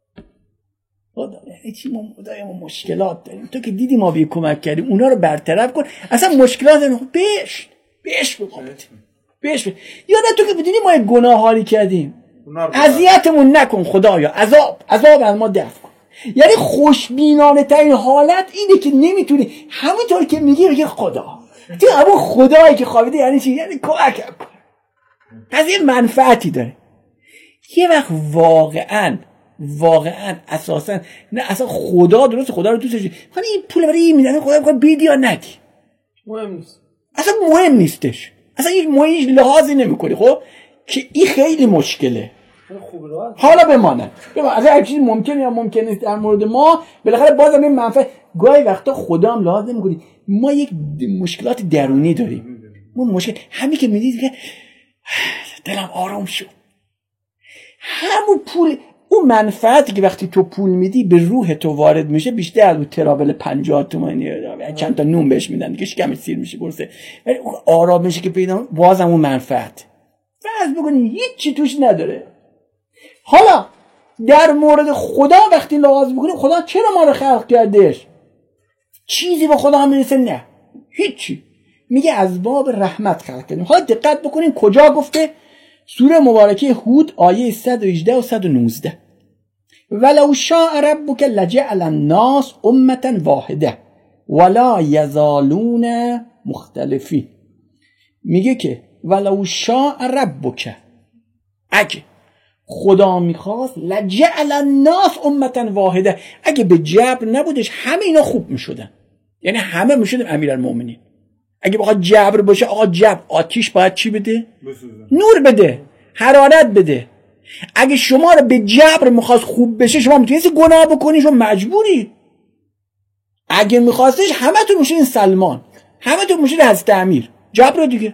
یعنی چی، ما خدای ما مشکلات داریم، تو که دیدی ما به کمک کردیم، اونا رو برطرف کن، اصلا مشکلات داریم، بهش بگو یادت تو که بدونی ما گناه هایی کردیم، اذیتمون نکن خدایا، عذاب از ما دفع کن. یعنی خوشبینانه ترین حالت اینه که نمیتونی همونطور که میگی خدا، تو اما خدایی که خوابیده یعنی چی؟ یعنی کمک کن، پس یه منفعتی داره. یه وقت واقعا اساسا نه اصلا خدا درست، خدا رو دوست داشتی، خواهی این پول برای این میدن، خدا بخواد بیدی یا ندی مهم نیست، اصلا مهم نیستش، اصلا هیچ لحاظی نمیکنی، خب که این خیلی مشکله. حالا بمانه اصلا هر چیزی ممکنه یا ممکن نیست در مورد ما، بالاخره بازم این منفعت گاهی وقتا خدا هم لحاظ نمیکنی. ما یک مشکلات درونی داریم، ما مشکل همین که میدید که دلم آرام شد، همون پول، اون منفعتی که وقتی تو پول میدی به روح تو وارد میشه بیشتر از اون تراول 50 تومانی چند تا نون بهش میدن دیگه شکمش سیر میشه برسه، ولی اون آرامشی که پیدا بازم اون منفعت فرض بکنید هیچ چی توش نداره. حالا در مورد خدا وقتی لحاظ بکنیم خدا چرا ما رو خلق کردش؟ چیزی به خدا هم میرسه؟ نه هیچی، میگه از باب رحمت خلق کردیم. حالا دقت بکنیم کجا گفته؟ سوره مبارکه هود آیه 118 و 119 ولو شاء ربک لجعل الناس امة واحده ولا یزالون مختلفین. میگه که ولو شاء ربک، اگه خدا میخواست لجعل الناس امة واحده، اگه به جبر نبودش همه اینا خوب میشدن، یعنی همه میشدن امیرالمومنین. اگه بخواد جبر باشه، آقا جبر آتیش باید چی بده؟ نور بده، حرارت بده. اگه شما رو به جبر میخواست خوب بشه، شما میتونید گناه بکنی، شما مجبوری. اگه میخواستش همه تو میشین سلمان، همه تو میشین حضرت امیر، جبر دیگه.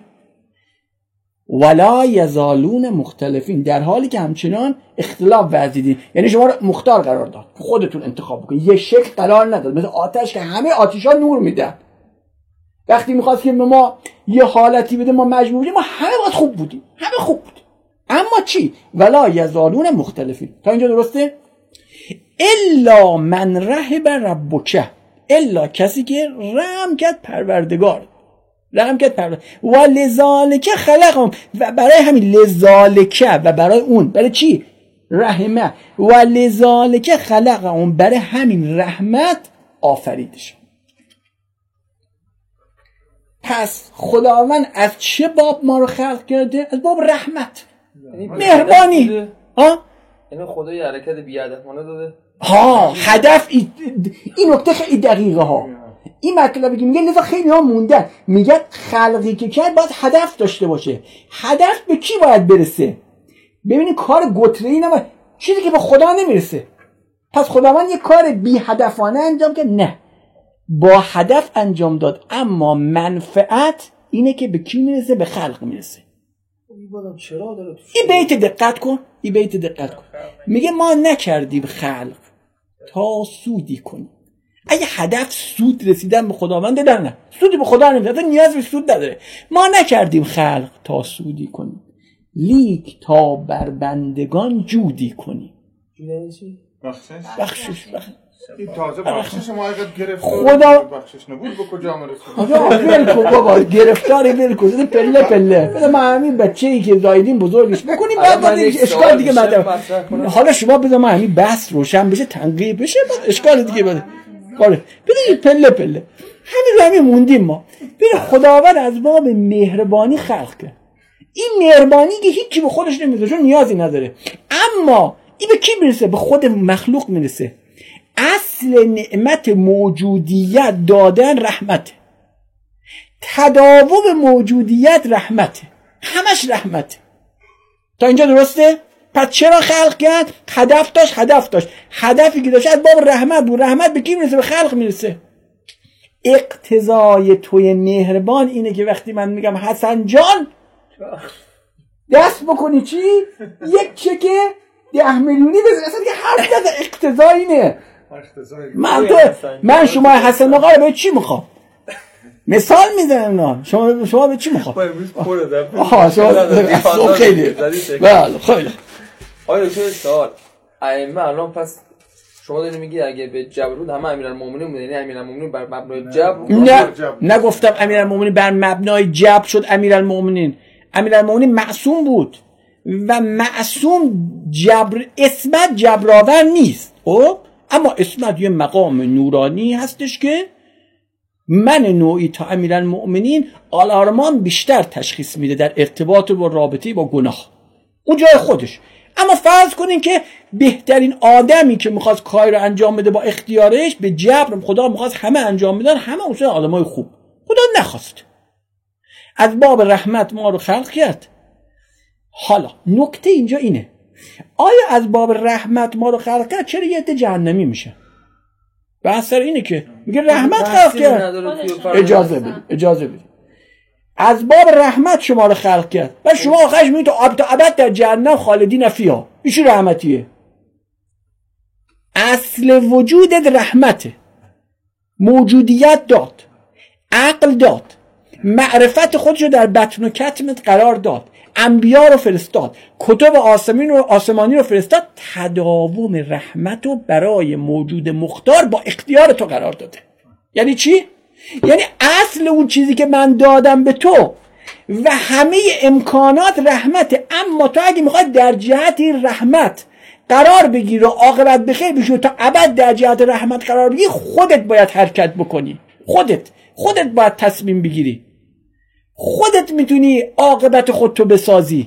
ولا یزالون مختلفین، در حالی که همچنان اختلاف ورزیدین، یعنی شما رو مختار قرار داد، خودتون انتخاب بکنید، یه شکل قرار نداد، مثل آتش که همه آتشا نور میدن. وقتی میخواست که ما یه حالتی بده ما مجبور بودیم، ما همه باید خوب بودیم، همه خوب بودیم، اما چی؟ ولا یزالون مختلفین. تا اینجا درسته؟ الا من رحب ربک، الا کسی که رحم کرد پروردگار، رحم کرد پروردگار، و لذالک خلقهم، و برای همین لذالک و برای اون، برای چی؟ رحمه، و لذالک خلقهم، برای همین رحمت آفریدش. پس خداوند از چه باب ما رو خلق کرده؟ از باب رحمت، مهربانی. یعنی خدا یه حرکت بی‌هدفانه داده. هدف این نکته خیلی دقیقه ها. این مطلبی که میگه لذا خیلی ها موندن، میگه خلقی که کرد باید هدف داشته باشه. هدف به کی باید برسه؟ ببینید کار گتره‌ای نباید، چیزی که به خدا نمیرسه. پس خداوند یه کار بی هدفانه انجام کرد؟ نه، با هدف انجام داد، اما منفعت اینه که به کی میرسه؟ به خلق میرسه. این بیت دقت کن، این بیت دقت کن. میگه ما نکردیم خلق تا سودی کنیم. اگه هدف سود رسیدن به خداوند نه، سودی به خدا نمیده، نیاز به سود نداره. ما نکردیم خلق تا سودی کنیم، لیک تا بر بندگان جودی کنیم. بخشش این تازه بخشش ما اگه خدا بخشش نبود به کجا میرسیم؟ آقا ول کن بابا، گرفتاری ول کن، پله پله. بذار ما همین بچه‌ای که زایدیم بزرگش بکنیم، بعد اشکال دیگه مطرح. حالا شما بذار ما همین بحث روشن بشه، تنقیح بشه، بعد اشکال دیگه بده. آره ببین پله پله همین موندیم ما. ببین خداوند از باب مهربانی خلق کرد. این مهربانی که هیچی به خودش نمیده، چون نیازی نداره، اما این به کی میرسه؟ به خود مخلوق میرسه. اصل نعمت موجودیت دادن رحمته، تداوم موجودیت رحمته، همش رحمته. تا اینجا درسته؟ پس چرا خلق کرد؟ هدف داشت. هدفی که داشت از باب رحمت بود. رحمت به کی میرسه؟ به خلق میرسه. اقتضای توی مهربان اینه که وقتی من میگم حسن جان دست بکنی چی؟ یک چک 10 میلیونی بزنی. اصلا دیگه حرف نزن، اقتضا اینه. من شما حسن آقا رو به چی میخوام؟ مثال میزنم نه. شما به چی میخوام؟ شما خیلی بله خیلی. آیا دکتر سوال ائمه الان پس شما دارید میگید اگه به جبروت همه امیرالمومنین بودن، یعنی امیرالمومنین بر مبنای جبر؟ نه نگفتم امیرالمومنین بر مبنای جبر شد امیرالمومنین. امیرالمومنین معصوم بود و معصوم جبر اسمت جبرآور نیست. خب اما اسمت یه مقام نورانی هستش که من نوعی تا امیرالمومنین آلارمان بیشتر تشخیص میده در ارتباط و رابطه با گناه، اون جای خودش. اما فرض کنین که بهترین آدمی که میخواست کاری رو انجام بده با اختیارش به جبر، خدا میخواست همه انجام بدن، همه اصلا آدمای خوب، خدا نخواست، از باب رحمت ما رو خلق کرد. حالا نکته اینجا اینه، آیا از باب رحمت ما رو خلق کرد چرا یه عده جهنمی میشه؟ بحث سر اینه که میگه رحمت خلق کرد. اجازه بدید از باب رحمت شما رو خلق کرد و شما آخرش میگید تا ابد در جهنم خالدین فیها. ایشون رحمتیه؟ اصل وجودت رحمته، موجودیت داد، عقل داد، معرفت خودشو در بطن و کتمت قرار داد، انبیا رو فرستاد، کتب آسمانی رو فرستاد، تداوم رحمت رو برای موجود مختار با اختیار تو قرار داده. یعنی چی؟ یعنی اصل اون چیزی که من دادم به تو و همه امکانات رحمته، اما تو اگه میخوای در جهت رحمت قرار بگیری و عاقبت بخیر بشی تا ابد در جهت رحمت قرار بگیری، خودت باید حرکت بکنی، خودت باید تصمیم بگیری، خودت میتونی عاقبت خودتو بسازی.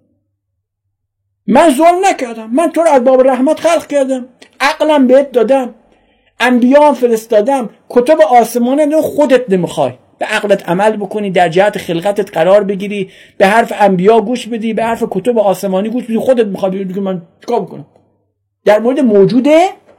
من ظلم نکردم، من تو رو از باب رحمت خلق کردم، عقلم بهت دادم، انبیاء فرستادم، کتب آسمانه، خودت نمیخوای به عقلت عمل بکنی، در جهت خلقتت قرار بگیری، به حرف انبیاء گوش بدی، به حرف کتب آسمانی گوش بدی، خودت میخوای بگی که من چیکار بکنم؟ در مورد موجود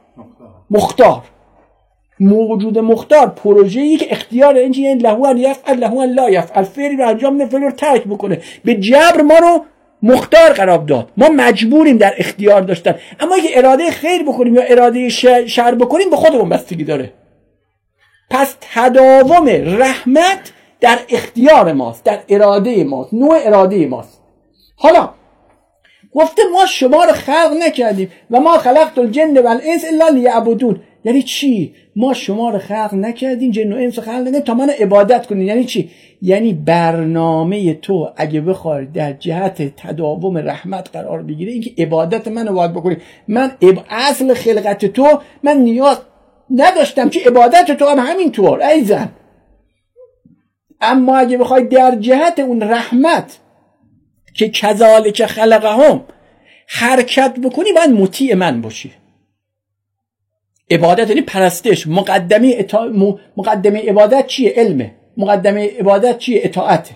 مختار پروژه‌ای که اختیار اینجا لهو ان یفعل لهو ان لا یفعل، فعلی رو انجام نه، فعلی رو ترک بکنه، به جبر ما رو مختار قرار داد. ما مجبوریم در اختیار داشتن، اما اگه اراده خیر بکنیم یا اراده شر بکنیم به خودمون بستگی داره. پس تداوم رحمت در اختیار ماست، در اراده ماست، نوع اراده ماست. حالا گفته ما شما رو خلق نکردیم و ما خلقت الجن و الانس الا لیعبدون. یعنی چی؟ ما شما رو خلق نکردیم، جن و انس رو خلق نکردیم تا من عبادت کنید. یعنی چی؟ یعنی برنامه تو اگه بخوای در جهت تداوم رحمت قرار بگیره، این که عبادت منو باید بکنی. من اصل خلقت تو من نیاز نداشتم، چه عبادت تو هم همینطور ای زن. اما اگه بخوای در جهت اون رحمت که کذالک خلقهم حرکت بکنی، باید مطیع من باشی. عبادت یعنی پرستش. مقدمه عبادت چیه؟ علمه. مقدمه عبادت چیه؟ اطاعته.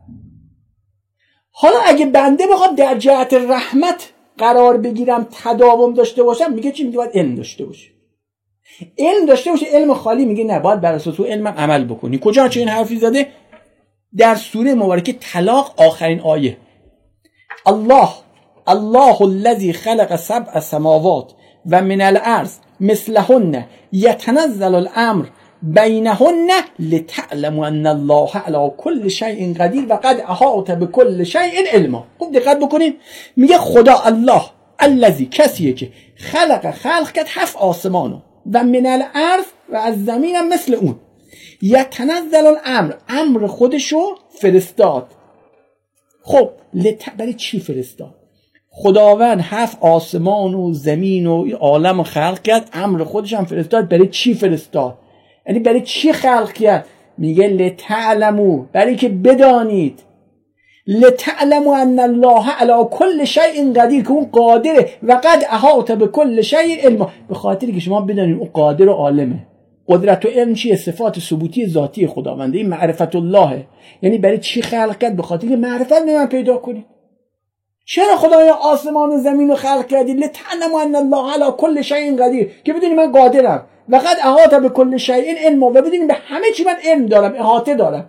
حالا اگه بنده بخوام در جهت رحمت قرار بگیرم، تداوم داشته باشم، میگه چی؟ میگه باید علم داشته باشه. علم داشته باشه. علم خالی میگه نه، باید بر اساس علمم عمل بکنی. کجا چه این حرفی زده؟ در سوره مبارکه طلاق آخرین آیه. الله الذی خلق 7 سماوات و من الارض مثلهن یتنزل الامر بینهن لتعلموا ان الله علی کل شیء قدیر و قد احاط بكل شیء علما. خوب دقت بکنید، میگه خدا الله الذی، کسیه که خلق کرد 7 آسمانو و من الارض و از زمین هم مثل اون. یتنزل الامر، امر خودشو فرستاد. خب برای چی فرستاد؟ خداوند 7 آسمان و زمین و عالم خلق کرد، امر خودش هم فرستاد. برای چی فرستاد؟ یعنی برای چی خلق کرد؟ میگه لتعلمو، برای که بدانید، لتعلمو ان الله علی کل شیء قدیر، که اون قادره و قد احاط بكل شیء علما، به خاطری که شما بدانید اون قادر و عالمه. قدرت و علم چیه؟ صفات ثبوتی ذاتی خداونده، این معرفت الله. یعنی برای چی خلق کرد؟ به خاطر که معرفت من پیدا کنید. چرا خدای آسمان و زمین رو خلق کردی؟ لتعلموا ان الله علی کل شیء قدیر، که بدونی من قادرم. و قد احاط بكل شیء علما، و بدونی به همه چی من علم دارم، احاطه دارم.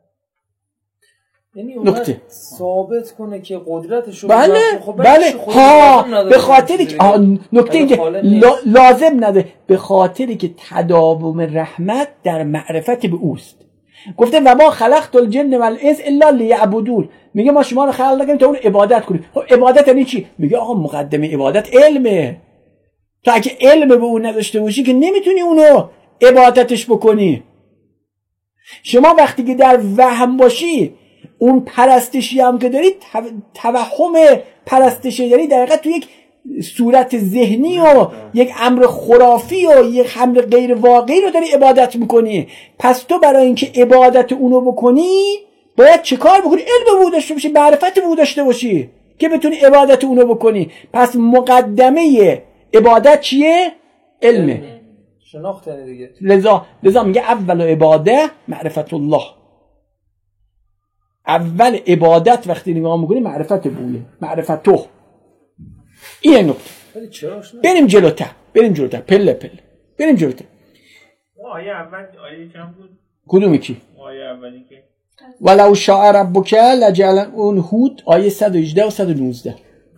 یعنی نکته ثابت کنه که قدرتشو بله بله ها، به خاطری که نکته اینکه لازم نداره، به خاطری که تداوم رحمت در معرفت به اوست. گفته و ما خلقت الجن والانس الا لیعبدون، میگه ما شما رو خلق کردیم تا اون عبادت کنیم. خب عبادت یعنی چی؟ میگه آقا مقدمه عبادت علمه. تو اگه علم به اون نداشته باشی که نمیتونی اونو عبادتش بکنی. شما وقتی که در وهم باشی، اون پرستشی هم که داری توهم پرستشی داری، در حقیقت تو یک صورت ذهنی و یک امر خرافی و یک امر غیر واقعی رو داری عبادت میکنی. پس تو برای اینکه عبادت اونو بکنی باید چه کار بکنی؟ علم به او داشته باشی، معرفت به او داشته باشی که بتونی عبادت اونو بکنی. پس مقدمه عبادت چیه؟ علمه، شناخته دیگه. لذا میگه اول عباده معرفت الله. اول عبادت وقتی نگاه میکنی معرفت بوله، معرفت تو. این نکته. بریم جلوتر پله بریم جلوتر. آیه اول آیه چند بود؟ کدومی کی؟ آیه اولی که ولو شاء ربک لجعل اون هود، آیه 118 و 119.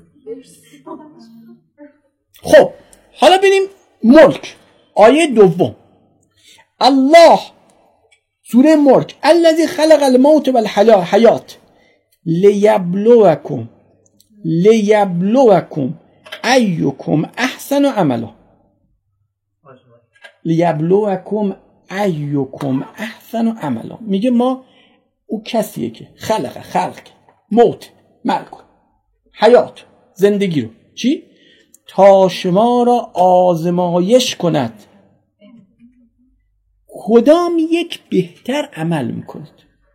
خب حالا بریم ملک، آیه دوم. الله، سوره ملک، الذی خلق الموت والحیات لیبلوکم ایکم احسن عملا. لیبلوکم ایکم احسن عملا. میگه ما او کسیه که خلق موت، مرگ، حیات، زندگی رو چی؟ تا شما را آزمایش کند کدام یک بهتر عمل میکنید،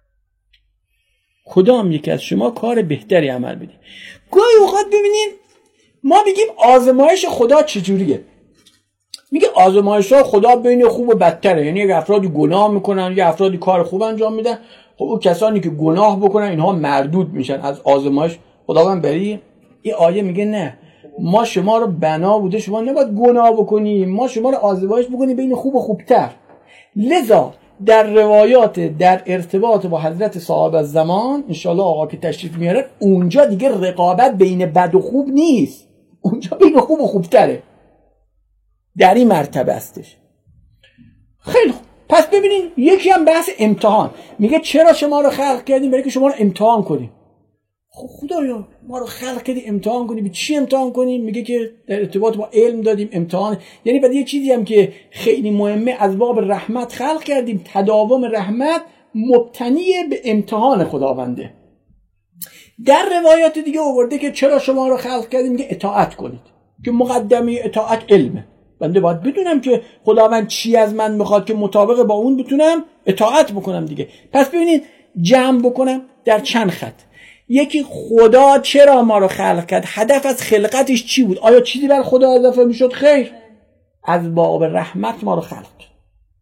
کدام یک از شما کار بهتری عمل بدید. گاهی اوقات ببینین ما میگیم آزمایش خدا چجوریه. میگه آزمایش ها خدا بین خوب و بدتره. یعنی یک افرادی گناه میکنن، یک افرادی کار خوب انجام میدن. خب اون کسانی که گناه بکنن اینها مردود میشن از آزمایش. خداوند بری این آیه میگه نه، ما شما رو بنا بوده شما نباید گناه بکنیم، ما شما رو آزمایش بکنیم بین خوب و خوبتر. لذا در روایات در ارتباط با حضرت صاحب الزمان انشالله آقا که تشریف میاره، اونجا دیگه رقابت بین بد و خوب نیست، اونجا بین خوب و خوبتره، در این مرتبه استش. خیلی خوب، پس ببینین یکی هم بحث امتحان. میگه چرا شما رو خلق کردیم؟ برای که شما رو امتحان کنیم. خب خدایا ما رو خلق کردی امتحان کنیم، به چی امتحان کنیم؟ میگه که در ارتباط با علم دادیم امتحان. یعنی بعد یه چیزی هم که خیلی مهمه، از باب رحمت خلق کردیم. تداوم رحمت مبتنی به امتحان خداونده. در روایات دیگه آورده که چرا شما رو خلق کردیم، میگه اطاعت کنید، که مقدمه اطاعت علمه. بنده باید بدونم که خداوند چی از من میخواد که مطابق با اون بتونم اطاعت بکنم دیگه. پس ببینید جمع بکنم در چند خط. یکی خدا چرا ما رو خلق کرد، هدف از خلقتش چی بود؟ آیا چیزی بر خدا اضافه میشد؟ خیر، از باب رحمت ما رو خلق کرد.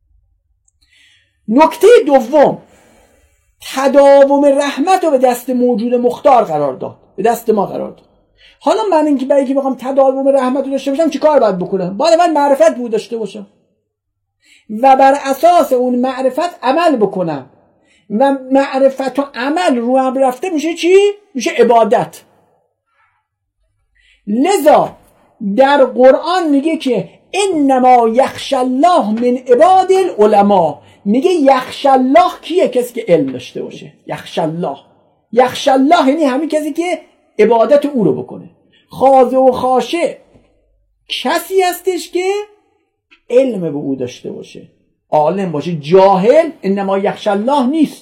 نکته دوم، تداوم رحمت رو به دست موجود مختار قرار داد، به دست ما قرار داد. حالا من اینکه برای اینکه بخوام تداوم رحمت رو داشته باشم چی کار باید بکنم؟ باید من معرفت بود داشته باشم و بر اساس اون معرفت عمل بکنم و معرفت و عمل رو هم رفته میشه چی؟ میشه عبادت. لذا در قرآن میگه که انما یخشی الله من عباد العلماء. میگه یخشی الله کیه؟ کسی که علم داشته باشه. یخشی الله، یخشی الله یعنی همین کسی که عبادت او رو بکنه. خاضع و خاشع کسی هستش که علم به او داشته باشه، عالم باشه. جاهل انما یخشی الله نیست.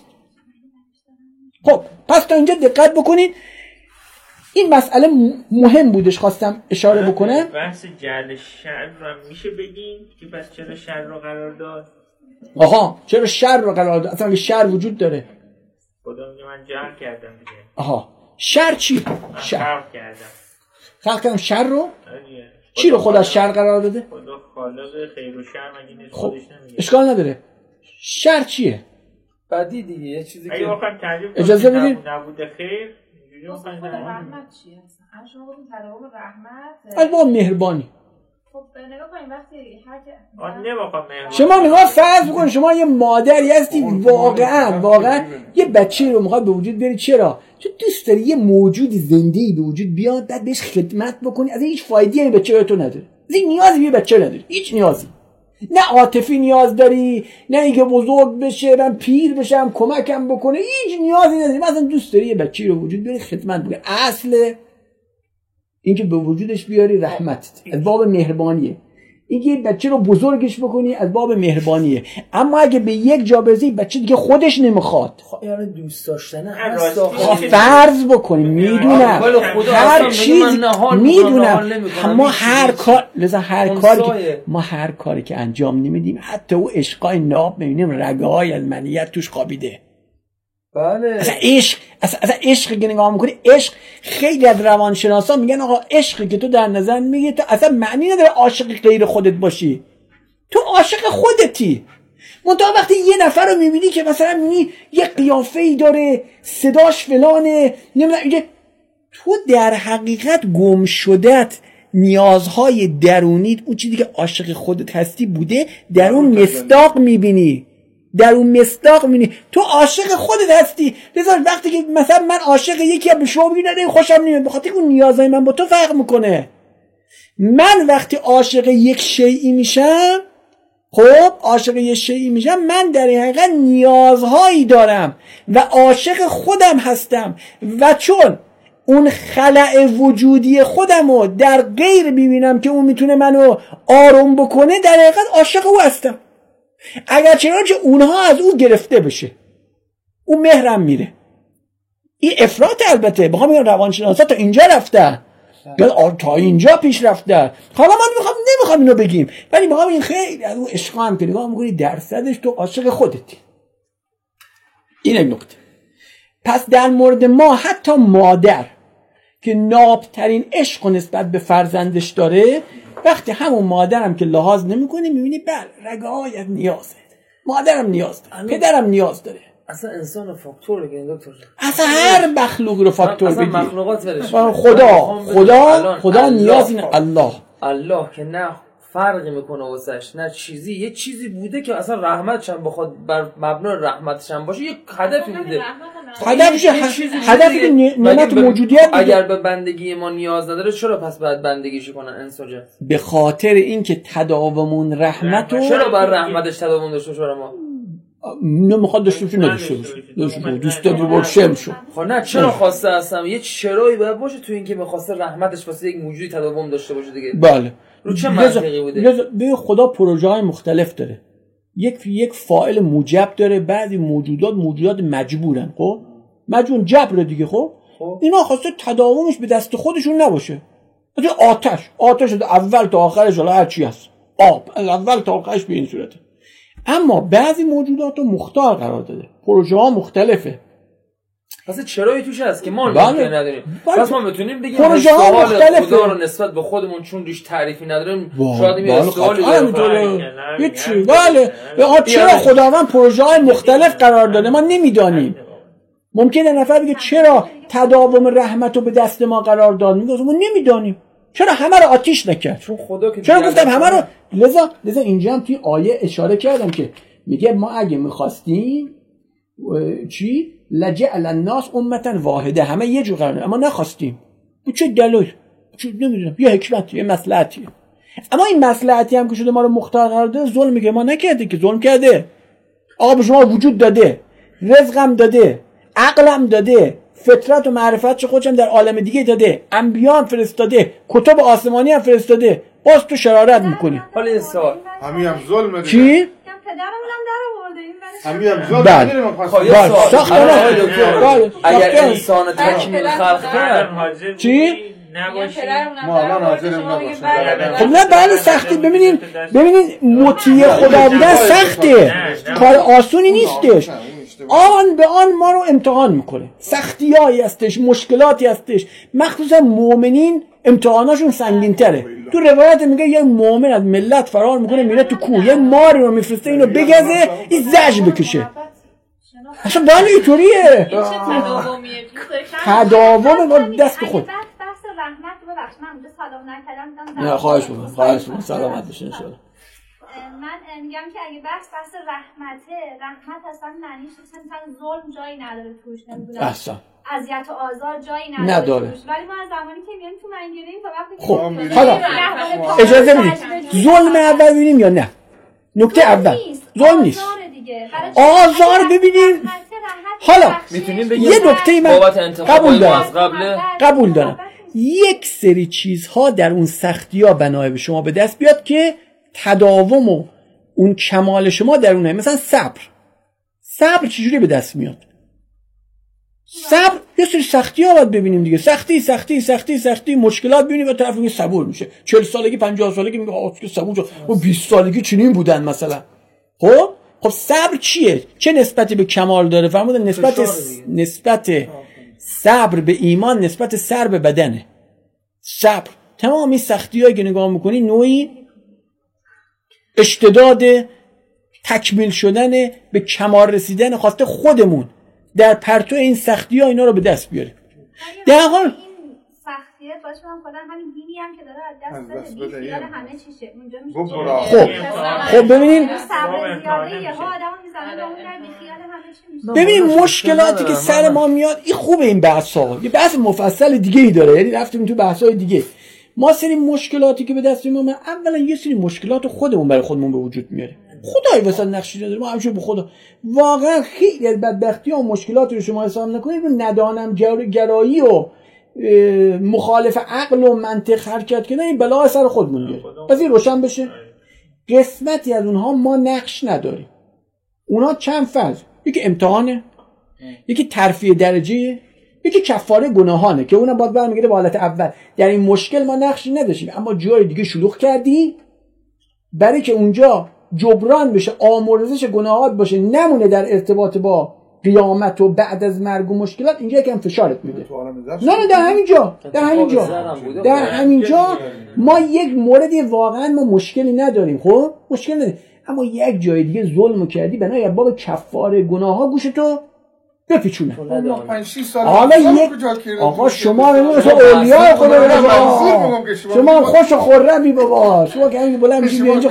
خب پس تا اینجا دقت بکنید، این مسئله مهم بودش، خواستم اشاره بکنم. بحث جعل شر رو میشه بگیم که پس چرا شر رو قرار داد؟ آها چرا شر رو قرار داد؟ اصلا شر وجود داره؟ خدا میگه من جعل کردم دیگه. آها شر چی؟ شر خلق کردم. خلق کردم شر رو؟ چی رو خدا شر قرار داده؟ خدا خالق خیر و شر مگه نیست؟ خب خودش نمیگه اشکال نداره. شر چیه؟ بدی دیگه، یه چیزی اگه که واقعا تعریف اجازه بدید نبود خیر اینجوری خود رحمت چیه اصلا؟ شما گفتین تداوم رحمت از باب مهربانی. خب نگاه کنیم وقتی هر که آن نمیخوام شما نگاه فرض بکن شما یه مادری هستی، واقعا یه بچه رو میخواد به وجود بیاری. چرا؟ چون دوست داری یه موجود زنده‌ای به وجود بیاد، بعد بهش خدمت بکنی. از هیچ فایده‌ای این بچه تو نداره، از این نیازی به بچه نداری، هیچ نیازی. نه عاطفی نیاز داری، نه اینکه بزرگ بشه، من پیر بشم کمکم بکنه، هیچ نیازی نداری. مثلا دوست داری یه بچه رو وجود بیاری، خدمت بکنی. اصل اینکه به وجودش بیاری رحمت، از باب مهربانیه. اینکه بچه رو بزرگش بکنی از باب مهربانیه. اما اگه به یک جا بذاری بچه دیگه خودش نمیخواد، یعنی دوست داشتن فرض بکنیم میدونم هر چیز میدونم، اما هر کار لذا هر کاری که انجام نمیدیم، حتی او عشقای ناب میبینیم رگه‌های از منیت توش خوابیده. بله اصلا عشق که نگاه میکنی، عشق خیلی از روانشناسا میگن آقا عشقی که تو در نظر میگی تو اصلا معنی نداره عاشق غیر خودت باشی، تو عاشق خودتی. منتها وقتی یه نفر رو میبینی که مثلا یه قیافه‌ای داره، صداش فلانه، نمیدونم اینجا، تو در حقیقت گم شدت نیازهای درونیت، اون چیزی که عاشق خودت هستی بوده، در اون مصداق میبینی، در اون مصداق میبینی تو عاشق خودت هستی. لذا وقتی که مثلا من عاشق یکی به شما بگی نه خوشم نمیاد، بخاطر اون نیازهای من با تو فرق میکنه. من وقتی عاشق یک شیئی میشم، خب عاشق یک شیئی میشم، من در حقیقت نیازهایی دارم و عاشق خودم هستم، و چون اون خلأ وجودی خودمو در غیر ببینم که اون میتونه منو آروم بکنه، در حقیقت عاشق او هستم. اگر چنانچه اونها از او گرفته بشه، اون مهرم میره. این افراط البته، بخوام بگم روانشناسا تا اینجا رفتن، تا اینجا پیش رفتن. حالا من نمیخوام اینو بگیم، ولی میخوام این خیلی از اون عشق هم که نگاه میکنی درصدش تو عاشق خودتی. این یک نکته. پس در مورد ما، حتی مادر که نابترین عشق و نسبت به فرزندش داره، وقتی همون مادرم که لحاظ نمیکنی میبینی بله رگه‌های از نیازه، مادرم نیاز داره، پدرم نیاز داره. اصلا انسان فاکتور دیگه دکتر، اصلا هر مخلوق رو فاکتور بگیر. اصلا مخلوقات ولش خدا نیاز اینه. الله که نه فرقی میکنه واسش، نه چیزی، یه چیزی بوده که اصلا رحمتش هم بخواد بر مبنای رحمتش هم باشه، یک هدفی میده. هدفی که نعمت موجودیت. اگر به بندگی ما نیاز نداره چرا پس باید بندگیش کنه انسان جان؟ به خاطر اینکه تداومون رحمتو، چرا بر رحمتش تداوم داشته باشه؟ ما نمیخواد داشته باشه، نداشته باشه، دوست داری باشه شو. خب نه چرا خواسته اصلا یه چرایی باید باشه تو این که میخواسته رحمتش واسه یک موجودی تداوم داشته باشه دیگه. بله. رو چه منطقی بوده؟ به خدا پروژه های مختلف داره. یک فاعل موجب داره، بعضی موجودات مجبورن. خب مجبور جبر دیگه. خب اینا خواسته تداومش به دست خودشون نباشه. مثلا آتش اول تا آخرش حالا هر چی هست، آب اول تا آخرش به این صورته. اما بعضی موجودات رو مختار قرار داده، پروژه ها مختلفه. پس چرایی توش هست که ما نداریم. پس ما میتونیم بگیم پروژه ها مختلفه. خدا رو نسبت به خودمون چون ریش تعریفی نداریم، شاید این استعالی هیچی. بله چرا خداوند پروژه های مختلف قرار داده ما نمیدانیم. ممکنه نفر بگه چرا تداوم رحمت رو به دست ما قرار داد، میگه ما نمیدانیم. چرا همه رو آتیش نکرد؟ چون خدا که چرا گفتم همه رو. لذا اینجا هم توی آیه اشاره کردم که میگه ما اگه میخواستیم چی لجعل الناس امتا واحده، همه یه جور قرار، اما نخواستیم. چه دلیل؟ چه نمیدونم، یه حکمت، یه مصلحتی. اما این مصلحتی هم که شده ما رو مختار قرار داده، ظلمی که ما نکرده، که ظلم کرده. آقا به شما وجود داده، رزقم داده، عقلم داده، فطرت و معرفت چه خودشم در عالم دیگه داده، انبیاء هم فرستاده، کتب آسمانی هم فرستاده، باز تو شرارت میکنی. حالا یه سوال، همین هم ظلمه دیگه. چی؟ پدرمونم در آورده این همین هم ظلمه. بله. می‌دونی من یه خواستم. سوال. ساخت اگر انسان تکمیل خلق کرد چی؟ ما الان حاضریم نباشیم. خب نه، بله سختی. ببینین مطیع خدا بودن سخته، کار آسونی نیستش. آن به آن ما رو امتحان میکنه، سختیایی هستش، مشکلاتی هستش. مخصوصا مؤمنین امتحاناشون سنگین تره. تو روایت میگه یه مؤمن از ملت فرار میکنه میره تو کوه، یه ماری رو میفرسته اینو بگزه، این زج بکشه. اصلا بله اینطوریه. تداوم با دست خود. رحمت ببخش من اونجا سلام نکردم. نه خواهش می‌کنم سلامت بشین ان شاء الله. من میگم که اگه بحث رحمت اصلا معنیش مثلا ظلم جایی نداره توش، نمیدونم احسن اذیت و آزار جایی نداره. توش. ولی ما از زمانی که میایم تو منگیریم تا وقتی خب حالا اجازه بدید ظلم اول ببینیم یا نه. نکته اول ظلم نیست، آزار. ببینیم حالا یه نکته من قبول دارم یک سری چیزها در اون سختی‌ها بنای به شما به دست بیاد که تداوم و اون کمال شما در اونه. مثلا صبر چجوری به دست میاد؟ صبر یه سری سختی‌ها باید ببینیم دیگه، سختی مشکلات ببینیم و طرف میگه صبور میشه. 40 سالگی 50 سالگی میگه آخ که صبور شو، و 20 سالگی چنین بودن مثلا. خب صبر چیه؟ چه نسبتی به کمال داره؟ فرمودن نسبت صبر به ایمان نسبت سر به بدنه. صبر تمامی سختی‌هایی که نگاه می‌کنی نوعی اشتداد تکمیل شدن به کمال رسیدن، خواسته خودمون در پرتو این سختی‌ها اینا رو به دست بیاریم. در حال این سختیه باشه من خودم همین دینی هم که داره از دست بده خیال همه چیشه اونجا میشه. خب ببینین صبر زیاده یه ها آدمو میزنه به اون خیال همه چی میشه. ببینین مشکلاتی که سر ما میاد این خوبه. این بحث‌ها یه بحث مفصل دیگه ای داره، یعنی رفتیم تو بحث‌های دیگه. ما سری مشکلاتی که به دست میاد، اولا یه سری مشکلات خودمون برای خودمون به وجود میاریم. خدای واسه نقشی نداره، ما همیشه به خدا واقعا خیلی از بدبختی‌ها و مشکلات رو شما حساب نکنید رو ندانم گرایی و مخالف عقل و منطق حرکت کنه، این بلا سر خودمون میاره. پس این روشن بشه. قسمتی از اونها ما نقش نداریم. اونها چند فاز، یکی امتحانه، یکی ترفیع درجه، یکی کفاره گناهانه که اونم باید برمیگرده به حالت اول. در این مشکل ما نقشی نداشتیم، اما جای دیگه شلوغ کردی برای که اونجا جبران بشه، آمرزش گناهات باشه، نمونه در ارتباط با قیامت و بعد از مرگ و مشکلات. اینجا یکم فشارت میده. نه در همینجا ما یک موردی واقعا ما مشکلی نداریم. خب مشکل نداریم، اما یک جای دیگه ظلم کردی، بنای باب کفاره گناهها گوشتو بپیچونه. حالا یک آقا شما مثل اولیاء خدا شما خوش و خرمی بابا، شما که همین بلند میشید اینجا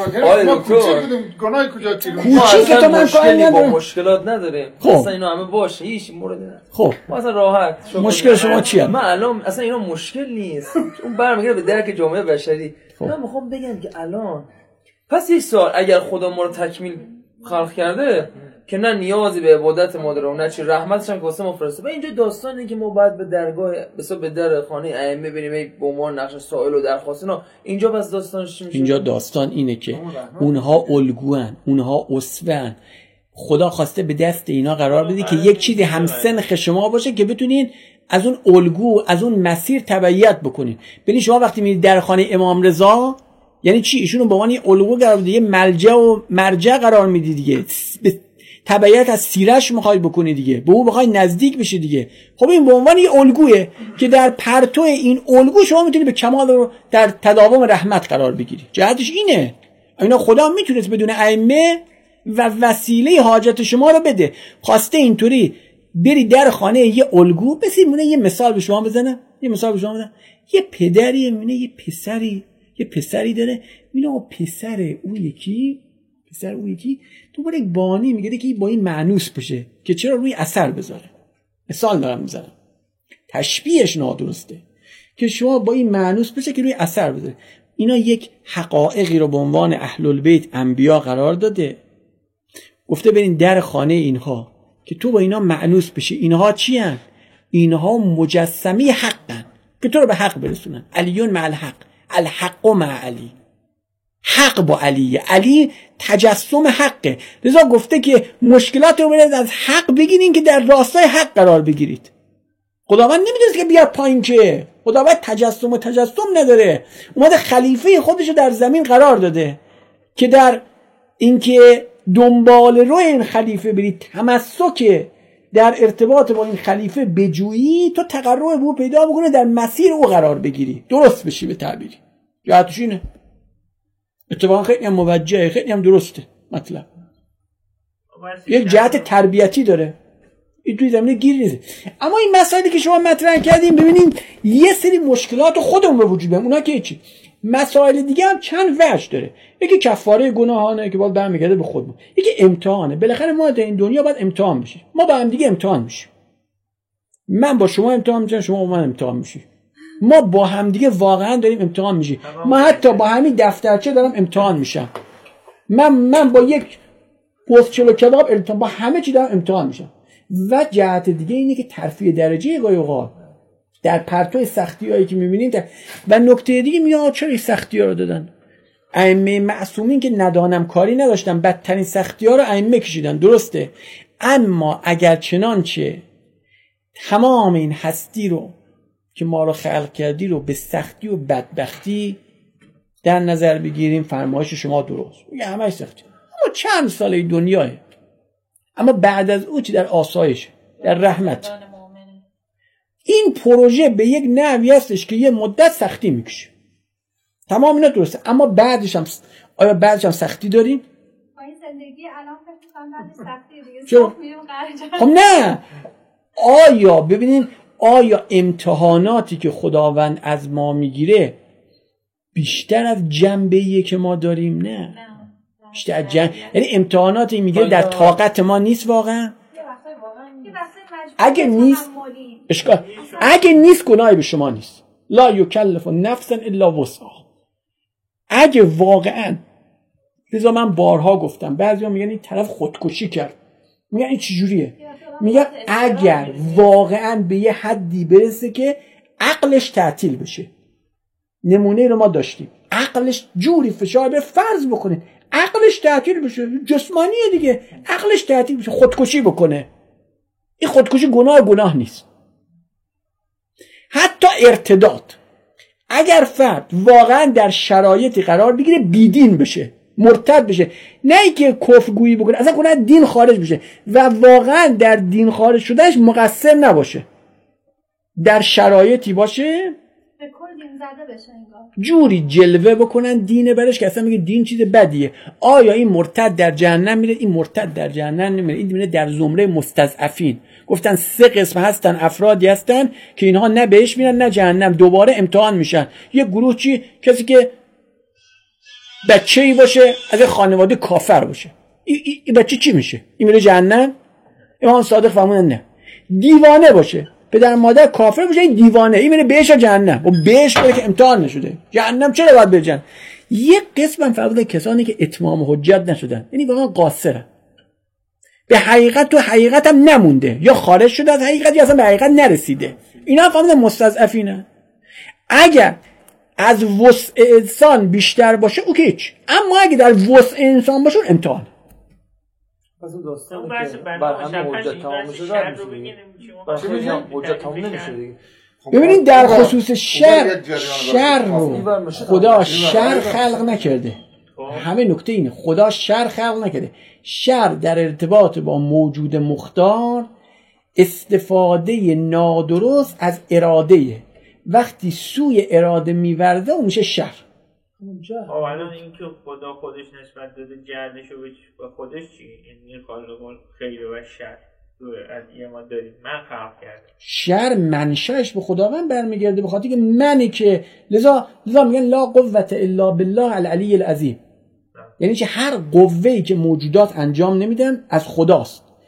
گناه کجا کوچیک تو من کاری ندارم، مشکلات نداره. اصلا اینا همه باشه، هیچ مورد نه. خب اصلا راحت. مشکل شما چیه؟ من الان اصلا اینا مشکل نیست، اون برمیگرده به درک جامعه بشری. من میخوام بگم که الان پس یک سال اگر خدا ما رو تکمیل خلق کرده که نه نیازی به عبادت ما داره و نه چی، رحمتش هم که واسه ما فرستاده. و اینجا داستان اینه که ما باید به درگاه به در خانه ائمه بریم به عنوان نقش سائل و درخواست اینا. اینجا بس داستانش چی میشه؟ اینجا داستان اینه که اونها الگوان، اونها اسوه‌ان. خدا خواسته به دست اینا قرار بده که یک چیزی همسنخ شما باشه که بتونین از اون الگو، از اون مسیر تبعیت بکنین. ببین شما وقتی میرید در خانه امام رضا یعنی چی؟ ایشونو به عنوان الگو قرار بده، یه ملجأ و مرجع قرار میدی دیگه، تبعیت از سیرش میخوای بکنی دیگه، به او بخوای نزدیک بشی دیگه. خب این به عنوان یه الگوئه که در پرتو این الگو شما میتونی به کمال رو در تداوم رحمت قرار بگیری. جهتش اینه. اینا خدا میتونست بدون ائمه و وسیله حاجت شما رو بده. خواسته اینطوری بری در خانه یه الگو. بسیمونه یه مثال به شما بزنم. یه پدری میونه یه پسری داره، میونه و پسر اون یکی دوباره یک بانی میگه که با این مانوس بشه که چرا روی اثر بذاره. مثال دارم میزنم، تشبیهش نادرسته که شما با این مانوس بشه که روی اثر بذاره. اینا یک حقایقی رو به عنوان اهل البیت انبیا قرار داده، گفته برین در خانه اینها که تو با اینا مأنوس بشی. اینها چی هن؟ اینها مجسمی حقن که تو رو به حق برسونن. علیون مع الحق، الحق مع علی، حق با علیه، علی تجسم حقه. لذا گفته که مشکلات رو برید از حق بگیرین که در راستای حق قرار بگیرید. خداوند نمیدونست که بیاد پایین، که خداوند تجسم نداره، اومده خلیفه خودشو در زمین قرار داده که در اینکه دنبال رو این خلیفه برید، تمسک در ارتباط با این خلیفه بجویی، تو تقرب به او پیدا بکنه، در مسیر او قرار بگیری، درست بشی به تعبیری. جهتش اینه. اتفاقا خیلی هم موجهه، خیلی هم درسته. مطلب یک جهت تربیتی داره، این توی زمینه گیر نیست. اما این مسائلی که شما مطرح کردیم، ببینیم یه سری مشکلات خودمون به وجود میاد. اونا که چی؟ مسائل دیگه هم چند وجه داره. یکی کفاره گناهانه که باید برمیگرده به خودمون، یکی امتحانه. بالاخره ما در این دنیا باید امتحان بشیم، ما با هم دیگه امتحان میشیم. من با شما امتحان میشم، شما با من امتحان میشی. ما با هم دیگه واقعا داریم امتحان میشیم. ما حتی با همین دفترچه دارم امتحان میشم. من با یک پست چلو کباب با همه چی دارم امتحان میشم. و جهت دیگه اینه که ترفیع درجه گاهی اوقات در پرتو سختی‌هایی که می‌بینیم. و نکته دیگه میاد چرا این سختی‌ها رو دادن؟ ائمه معصومین که ندانم کاری نداشتن، بدترین سختی‌ها رو ائمه کشیدن، درسته. اما اگر چنانچه تمام این هستی رو که ما رو خلق کردی رو به سختی و بدبختی در نظر بگیریم، فرمایش شما درست میگه، همش سختی. اما چند ساله دنیاه، اما بعد از او چی؟ در آسایش، در رحمت. این پروژه به یک نحوی هستش که یه مدت سختی میکشه، تمام اینا درسته. اما بعدش هم آیا بعدش هم سختی داریم؟ با این زندگی الان فکر کنم سختی دیگه. چرا؟ خب نه، آیا ببینین، آیا امتحاناتی که خداوند از ما میگیره بیشتر از جنبه‌ایه که ما داریم؟ نه. بیشتر از جنبه، یعنی امتحاناتی میگیره در طاقت ما نیست واقعا. اگه نیست اشکال، اگه نیست گناهی به شما نیست. لا یکلف نفسا الا وسعها. اگه واقعا، لذا من بارها گفتم، بعضیا میگن این طرف خودکشی کرد، میگن این چجوریه؟ میگن اگر واقعا به یه حدی برسه که عقلش تعطیل بشه. نمونه رو ما داشتیم، عقلش جوری فشار به فرض بکنه عقلش تعطیل بشه، جسمانیه دیگه، عقلش تعطیل بشه، خودکشی بکنه. این خودکشی گناه نیست. حتی ارتداد، اگر فرد واقعا در شرایطی قرار بگیره بیدین بشه، مرتد بشه، نه اینکه کفر گویی بکنه، اصلا کنه دین خارج بشه و واقعا در دین خارج شدنش مقصر نباشه، در شرایطی باشه به کل دین زده بشه، جوری جلوه بکنن دین برش که اصلا میگه دین چیز بدیه. آیا این مرتد در جهنم میره؟ این مرتد در جهنم نمیره، این میره در زمره مستضعفین. گفتن 3 قسم هستن، افرادی هستن که اینها نه بهش میرن نه جهنم، دوباره امتحان میشن. یک گروه چی؟ کسی که بچه‌ای باشه از خانواده کافر باشه، این بچه چی میشه؟ این میره جهنم؟ امام صادق فرمودن نه. دیوانه باشه، پدر مادر کافر باشه، این دیوانه، این میره بهش جهنم. و بهش بره که امتحان نشده، جهنم چرا باید بره جهنم؟ یک قسم فرمودن کسانی که اتمام حجت نشدن، یعنی واقعا قاصرن، به حقیقت تو حقیقت هم نمونده، یا خارج شده از حقیقت یا اصلا به حقیقت نرسیده. اینا فرمودن مستضعفینن. اگر از وسع انسان بیشتر باشه اوکی چی، اما اگه در وسع انسان باشه امتحان. پس اون داستانی که بر همه حجت تمام میشه دار میشه، بر خیلی هم حجت تمام نمیشه دیگه. ببینید در خصوص شر رو خدا شر خلق نکرده. همه نکته اینه، خدا شر خلق نکرده. شر در ارتباط با موجود مختار استفاده نادرست از اراده، وقتی سوی اراده میورده اون میشه شر. الان این که خدا خودش نسبت داده جهلشو به خودش چی؟ این خالق خیر و شر ادیه ما داریم، من خلق کردم. شر منشأش به خداوند برمیگرده، به خاطر که منی که لذا میگن لا قوت الا بالله العلی العظیم. یعنی که هر قوه‌ای که موجودات انجام نمیدن از خداست.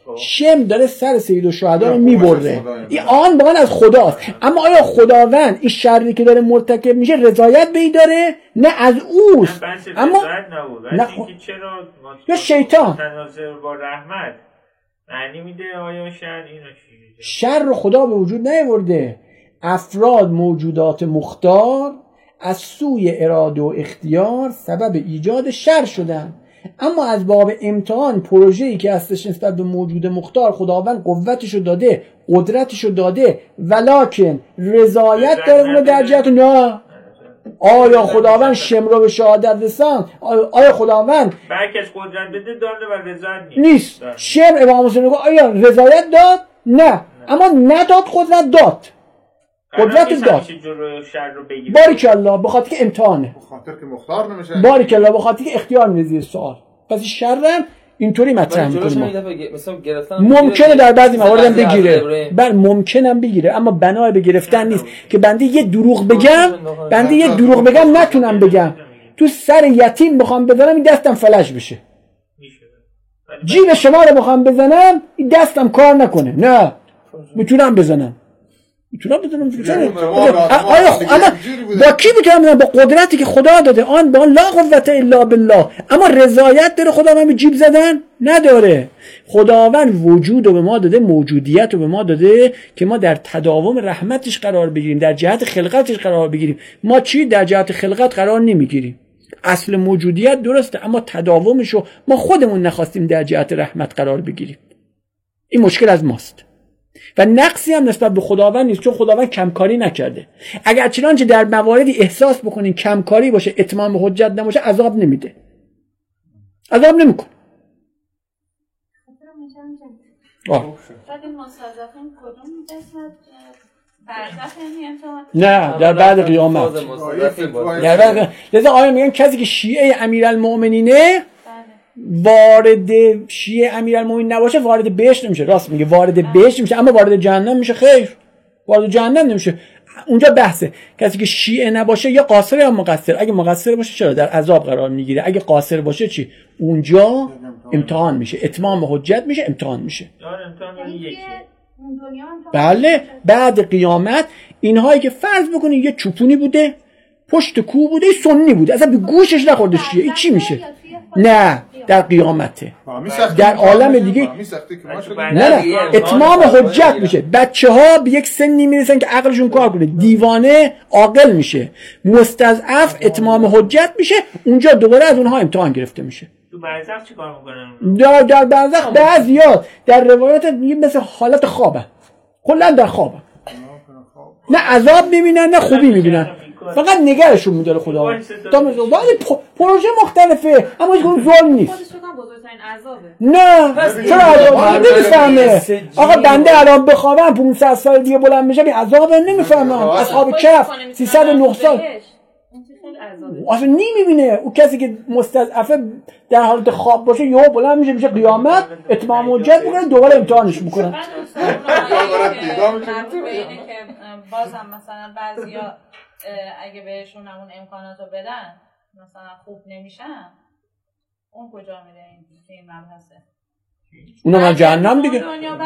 شم داره سر سید الشهدا رو میبره، این آن واقعا از خداست. اما آیا خداوند این شری که داره مرتکب میشه رضایت به این داره؟ نه، از اوست. اما نه چرا یا شیطان تناظر با رحمت معنی میده آیا شر اینو چیه؟ شر رو خدا به وجود نیاورده. افراد موجودات مختار از سوی اراده و اختیار سبب ایجاد شر شدن. اما از باب امتحان پروژه‌ای که هستش نسبت به موجود مختار خداوند قوتشو داده، قدرتشو داده، ولکن رضایت داره اونو در جهت نه. آیا خداوند شم رو به شهادت رساند؟ آیا خداوند برکش قدرت بده داره و رضایت نیست؟ شم امام حسین گفت آیا رضایت داد؟ نه. اما نداد، قدرت داد. قدرت داد. باریکالله، به خاطر که امتحانه، به خاطر که مختار نمیشه. باریکالله، به خاطر که اختیار میذاره سوال. پس شرم اینطوری مطرح میکنیم. ممکنه در بعضی موارد هم بگیره، ممکنه بگیره، اما بنای به گرفتن نیست که بنده یه دروغ بگم، نتونم بگم تو سر یتیم بخوام بزنم این دستم فلج بشه، جیب شما رو بخوام بزنم این دستم کار نکنه. نه، میتونم بزنم. اما با کی میتونم؟ با قدرتی که خدا داده، آن با لا قوت الا بالله. اما رضایت داره خداوند به جیب زدن؟ نداره. خداوند وجود رو به ما داده، موجودیت رو به ما داده که ما در تداوم رحمتش قرار بگیریم، در جهت خلقتش قرار بگیریم. ما چی در جهت خلقت قرار نمیگیریم. اصل موجودیت درسته، اما تداومش رو ما خودمون نخواستیم در جهت رحمت قرار بگیریم. این مشکل از ماست و نقصی هم نسبت به خداوند نیست، چون خداوند کمکاری نکرده. اگر چنانچه در مواردی احساس بکنین کمکاری باشه، اتمام حجت نباشه، عذاب نمیده، عذاب نمیکنه. نه، در بعد قیامت. لذا آیا میگن کسی که شیعه امیرالمؤمنینه وارد شیعه امیرالمومنین نباشه وارد بهشت نمیشه. راست میگه، وارد بهشت میشه، اما وارد جهنم میشه؟ خیر، وارد جهنم نمیشه. اونجا بحثه کسی که شیعه نباشه یا قاصر یا مقصر. اگه مقصر باشه چرا در عذاب قرار میگیره؟ اگه قاصر باشه چی؟ اونجا امتحان میشه، اتمام حجت میشه، امتحان میشه. بله، بعد قیامت اینهایی که فرض بکنید یه چوپونی بوده پشت کو بوده، سنی بوده، اصلا به گوشش نخورده شیعه، این چی میشه؟ نه، در قیامته، در عالم دیگه. نه، اتمام حجت میشه. بچه‌ها به یک سنی میرسن که عقلشون کار کنه، دیوانه عاقل میشه، مستضعف اتمام حجت میشه، اونجا دوباره از اونها امتحان گرفته میشه. تو برزخ چیکار میکنن؟ در برزخ بعضیا در روایات مثل حالت خوابه، کلا در خوابه، نه عذاب میبینن نه خوبی میبینن، فقط نگرشون میداره خدا. پروژه مختلفه، اما هیچ کنون ظلم نیست. نه، چرا عذاب نمیفهمه؟ آقا بنده الان بخوابم 500 سال دیگه بلند میشم، این عذابه نمیفهمم. اصحاب کهف 300 9 سال اصلا نمیبینه. اون کسی که مستضعفه در حالت خواب باشه یهو بلند میشه قیامت، اتمام حجت میکنه، دوباره امتحانش میکنن. بازم مثلا بعضیا اگه بهشون همون امکاناتو بدن مثلا خوب نمیشن، اون کجا میره این مبحثه؟ اونها جهنم دیگه.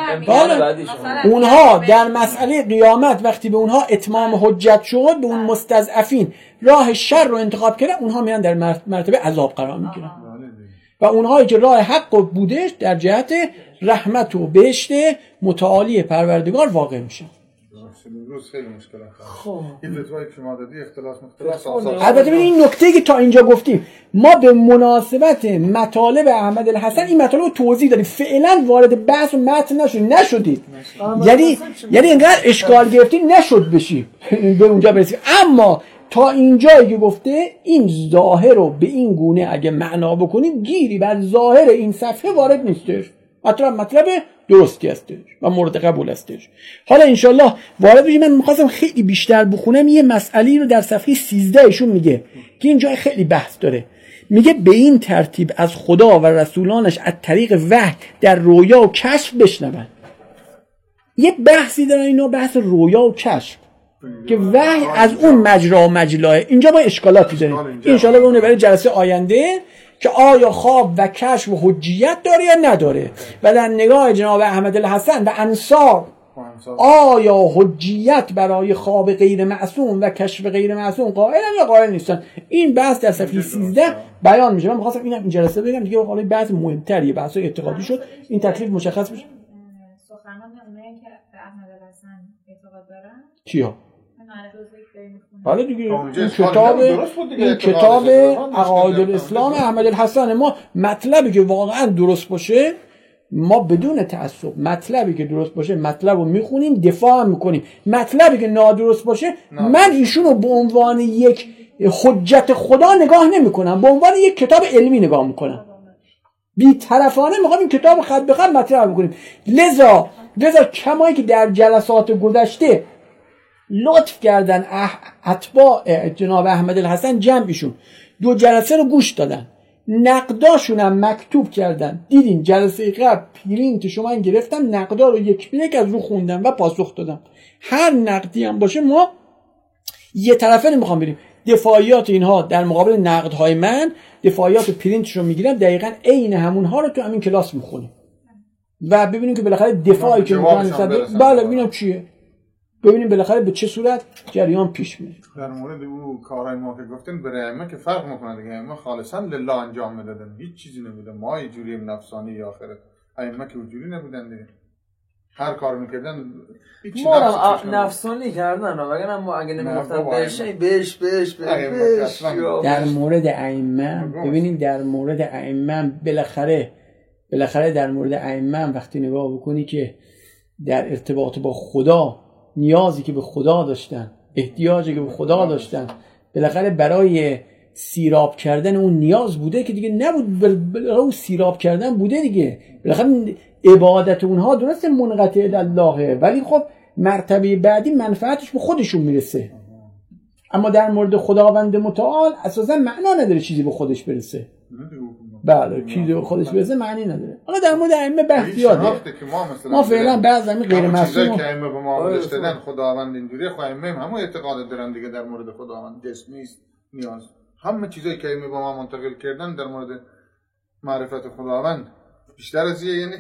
اونها در مسئله قیامت وقتی به اونها اتمام حجت شد، به اون مستضعفین راه شر رو انتخاب کردن، اونها میان در مرتبه عذاب قرار میگیرن. و اونهایی که راه حق بودش در جهت رحمت و بهشت متعالی پروردگار واقع میشن. امروز خیلی مشکل خب این فتوایی که شما دادی اختلاف البته این نکته که تا اینجا گفتیم ما به مناسبت مطالب احمد الحسن این مطالب رو توضیح دادیم، فعلا وارد بحث و متن نشدید. یعنی اینقدر اشکال گرفتید نشد بشی به اونجا برسید. اما تا اینجایی که گفته این ظاهر رو به این گونه اگه معنا بکنیم گیری بر ظاهر این صفحه وارد نیستش، مطلب درستی هستش و مورد قبول هستش. حالا انشالله وارد بشیم. من میخواستم خیلی بیشتر بخونم یه مسئله رو در صفحه 13 ایشون میگه که اینجا خیلی بحث داره. میگه به این ترتیب از خدا و رسولانش از طریق وحی در رویا و کشف بشنون. یه بحثی داره اینا، بحث رویا و کشف که وحی از اون مجرا و مجلاه. اینجا با اشکالاتی داره، انشالله اون برای جلسه آینده که آیا خواب و کشف و حجیت داره یا نداره. و در نگاه جناب احمد الحسن و انصار آیا حجیت برای خواب غیر معصوم و کشف غیر معصوم قائلن یا قائل نیستن. این بحث در صفحه 13 بیان میشه. من می‌خواستم اینم این جلسه بگم دیگه، حالا بحث مهمتریه، بحث اعتقادی شد، این تکلیف مشخص بشه. سخنان اونایی که به احمد الحسن اعتقاد دارن کیا؟ حالا دیگه این کتاب عقاید الاسلام احمد الحسن. ما مطلبی که واقعا درست باشه ما بدون تعصب، مطلبی که درست باشه مطلب رو میخونیم، دفاع هم میکنیم. مطلبی که نادرست باشه من ایشون رو به عنوان یک حجت خدا نگاه نمیکنم، به عنوان یک کتاب علمی نگاه میکنم. بی‌طرفانه میخوام این کتاب خط به خط مطرح بکنیم. لذا کمایی که در جلسات گذشته لطف کردن اتباع جناب احمد الحسن جمعشون 2 جلسه رو گوش دادن، نقداشون هم مکتوب کردن. دیدین جلسه قبل پرینت شما گرفتم، نقدا رو یک به یک از رو خوندم و پاسخ دادم. هر نقدی هم باشه ما یه طرفه نمیخوام بریم. دفاعیات اینها در مقابل نقدهای من، دفاعیات پرینتش رو میگیرم، دقیقاً عین همونها رو تو همین کلاس میخونیم و ببینیم که بالاخره دفاعی که میکنن بله ببینم چیه، ببینیم بالاخره به چه صورت جریان پیش میره. در مورد او کارهای ما که گفتین برای ائمه که فرق میکنه دیگه، ائمه خالصا لله انجام میدادن، هیچ چیزی نبوده. ما یه جوری نفسانی یا آخرت، ائمه که اونجوری نبودن دیگه، هر کار میکردن ما نفسانی کردن، وگرنه ما اگه نمیگفتن بهش در مورد ائمه ببینید، در مورد ائمه بالاخره در مورد ائمه وقتی نگاه بکنی که در ارتباط با خدا، نیازی که به خدا داشتن، احتیاجی که به خدا داشتن، بالاخره برای سیراب کردن اون نیاز بوده که دیگه نبود، برای سیراب کردن بوده دیگه. بالاخره عبادت اونها درست منقطع الله، ولی خب مرتبه بعدی منفعتش به خودشون میرسه. اما در مورد خداوند متعال اساسا معنا نداره چیزی به خودش برسه. بله چیزی به خودش برسه معنی نداره. حالا در مورد ائمه بحث زیاده. ما فعلا بعضی زمین غیر معصوم که ائمه به ما رسیدن خداوند اینجوریه، خب ائمه هم اعتقاد دارن دیگه در مورد خداوند، جسم نیست نیاز. همه چیزایی که ائمه به ما منتقل کردن در مورد معرفت خداوند بیشتر از یعنی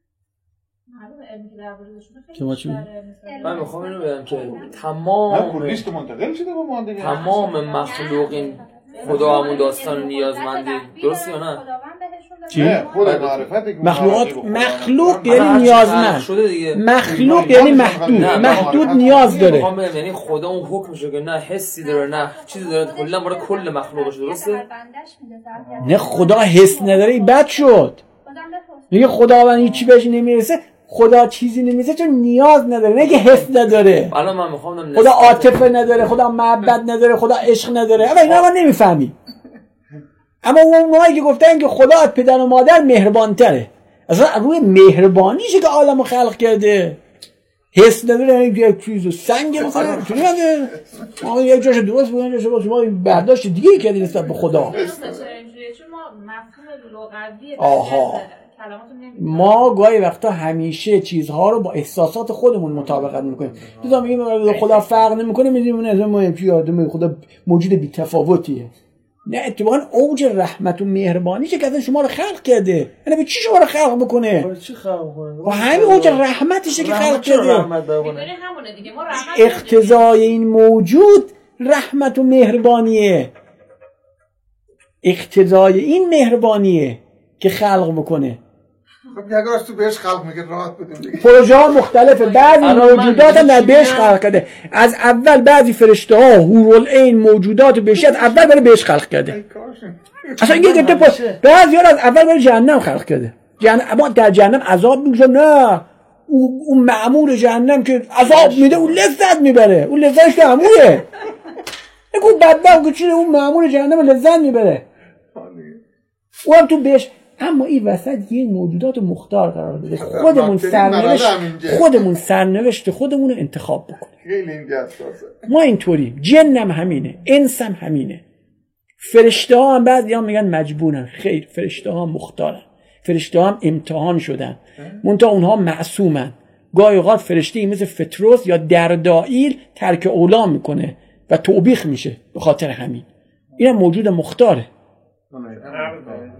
شما چی؟ من میخوام اینو بگم که تمام لیست منتقل شده با ما دیگه، تمام مخلوقین خدا همون داستان نیازمندی، درست یا نه؟ چی؟ خود معرفت مخلوق یعنی نیازمند، مخلوق یعنی محدود نیاز داره. یعنی خدا اون حکمشه که نه حسی داره نه چیزی داره، کلا برای کل مخلوقش، درسته؟ نه خدا حس نداره، این بد شد. میگه خداوند هیچی بهش نمیرسه، خدا چیزی نمیرسه چون نیاز نداره، نه که حس نداره. الان من میخوام خدا عاطفه نداره، خدا محبت نداره، خدا عشق نداره. اما اینا ما نمیفهمیم. اما اونایی که گفتن که خدا از پدر و مادر مهربان‌تره، اصلا روی مهربانیشه که عالمو خلق کرده. حس نداره، یک چیزو سنگ مثلا چون نگه ما یک جاش درست بودن شما برداشت دیگه ای کردین نسبت به خدا. چون ما مفهوم لغوی ما گاهی وقتا همیشه چیزها رو با احساسات خودمون مطابقت میکنیم. تو میگیم خدا فرق نمیکنه، میگیم نه ما یکی آدم خدا موجود بی‌تفاوتیه. نه اتفاقا اوج رحمت و مهربانیشه که اصلا شما رو خلق کرده. یعنی به چی شما رو خلق بکنه؟ چی خلق کنه؟ و همین اوج رحمتشه که خلق کرده. همونه دیگه، ما رحمت اقتضای این موجود رحمت و مهربانیه. اقتضای این مهربانیه که خلق بکنه. خب اگر از تو بهش خلق میگه راحت بدیم دیگه. پروژه ها مختلفه، بعضی موجودات هم در بهش خلق کرده. از اول بعضی فرشته ها حورالعین موجودات بهش از اول برای بهش خلق کرده. اصلا اینکه گفته بعضی ها از اول برای جهنم خلق کرده. اما در جهنم عذاب میگه نه، اون مأمور جهنم که عذاب میده اون لذت میبره، اون لذتش که عموره. نگو بدبخت که چیه اون مأمور جهنم لذت میبره. اون تو بهش. اما این وسط یه موجودات مختار قرار داده. خودمون سرنوشت خودمون رو انتخاب بکنیم. خیلی این حساسه. ما اینطوریم، جنم همینه، انس هم همینه. فرشته ها هم بعضی ها میگن مجبورن، خیر، فرشته ها مختارن، فرشته ها هم امتحان شدن، منتها اونها معصومن. گاهی اوقات فرشته مثل فتروس یا دردائیل ترک اولا میکنه و توبیخ میشه به خاطر همین. اینم موجود مختاره.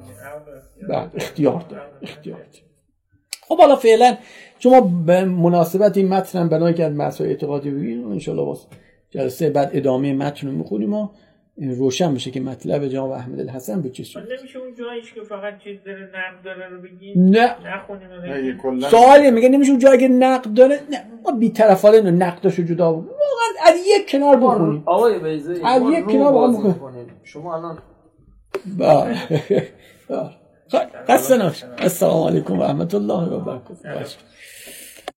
بعد اختیار داره. خب حالا فعلا شما به مناسبت این متن هم بنای کرد مسائل اعتقادی بگید ان شاء الله جلسه بعد ادامه متن رو میخونیم و روشن بشه که مطلب جناب احمد الحسن به چه صورت. نمیشه اون جاییش که فقط چیز داره نقد داره رو بگید نه نخونیم. سوالی میگه نمیشه اون جایی که نقد داره نه ما بی‌طرفانه اینو نقدشو جدا بکنیم واقعا از یک کنار بخونیم. آقای بیضایی از یک کنار بخونیم. شما الان خسته نباشید. السلام علیکم و رحمت الله و برکاته.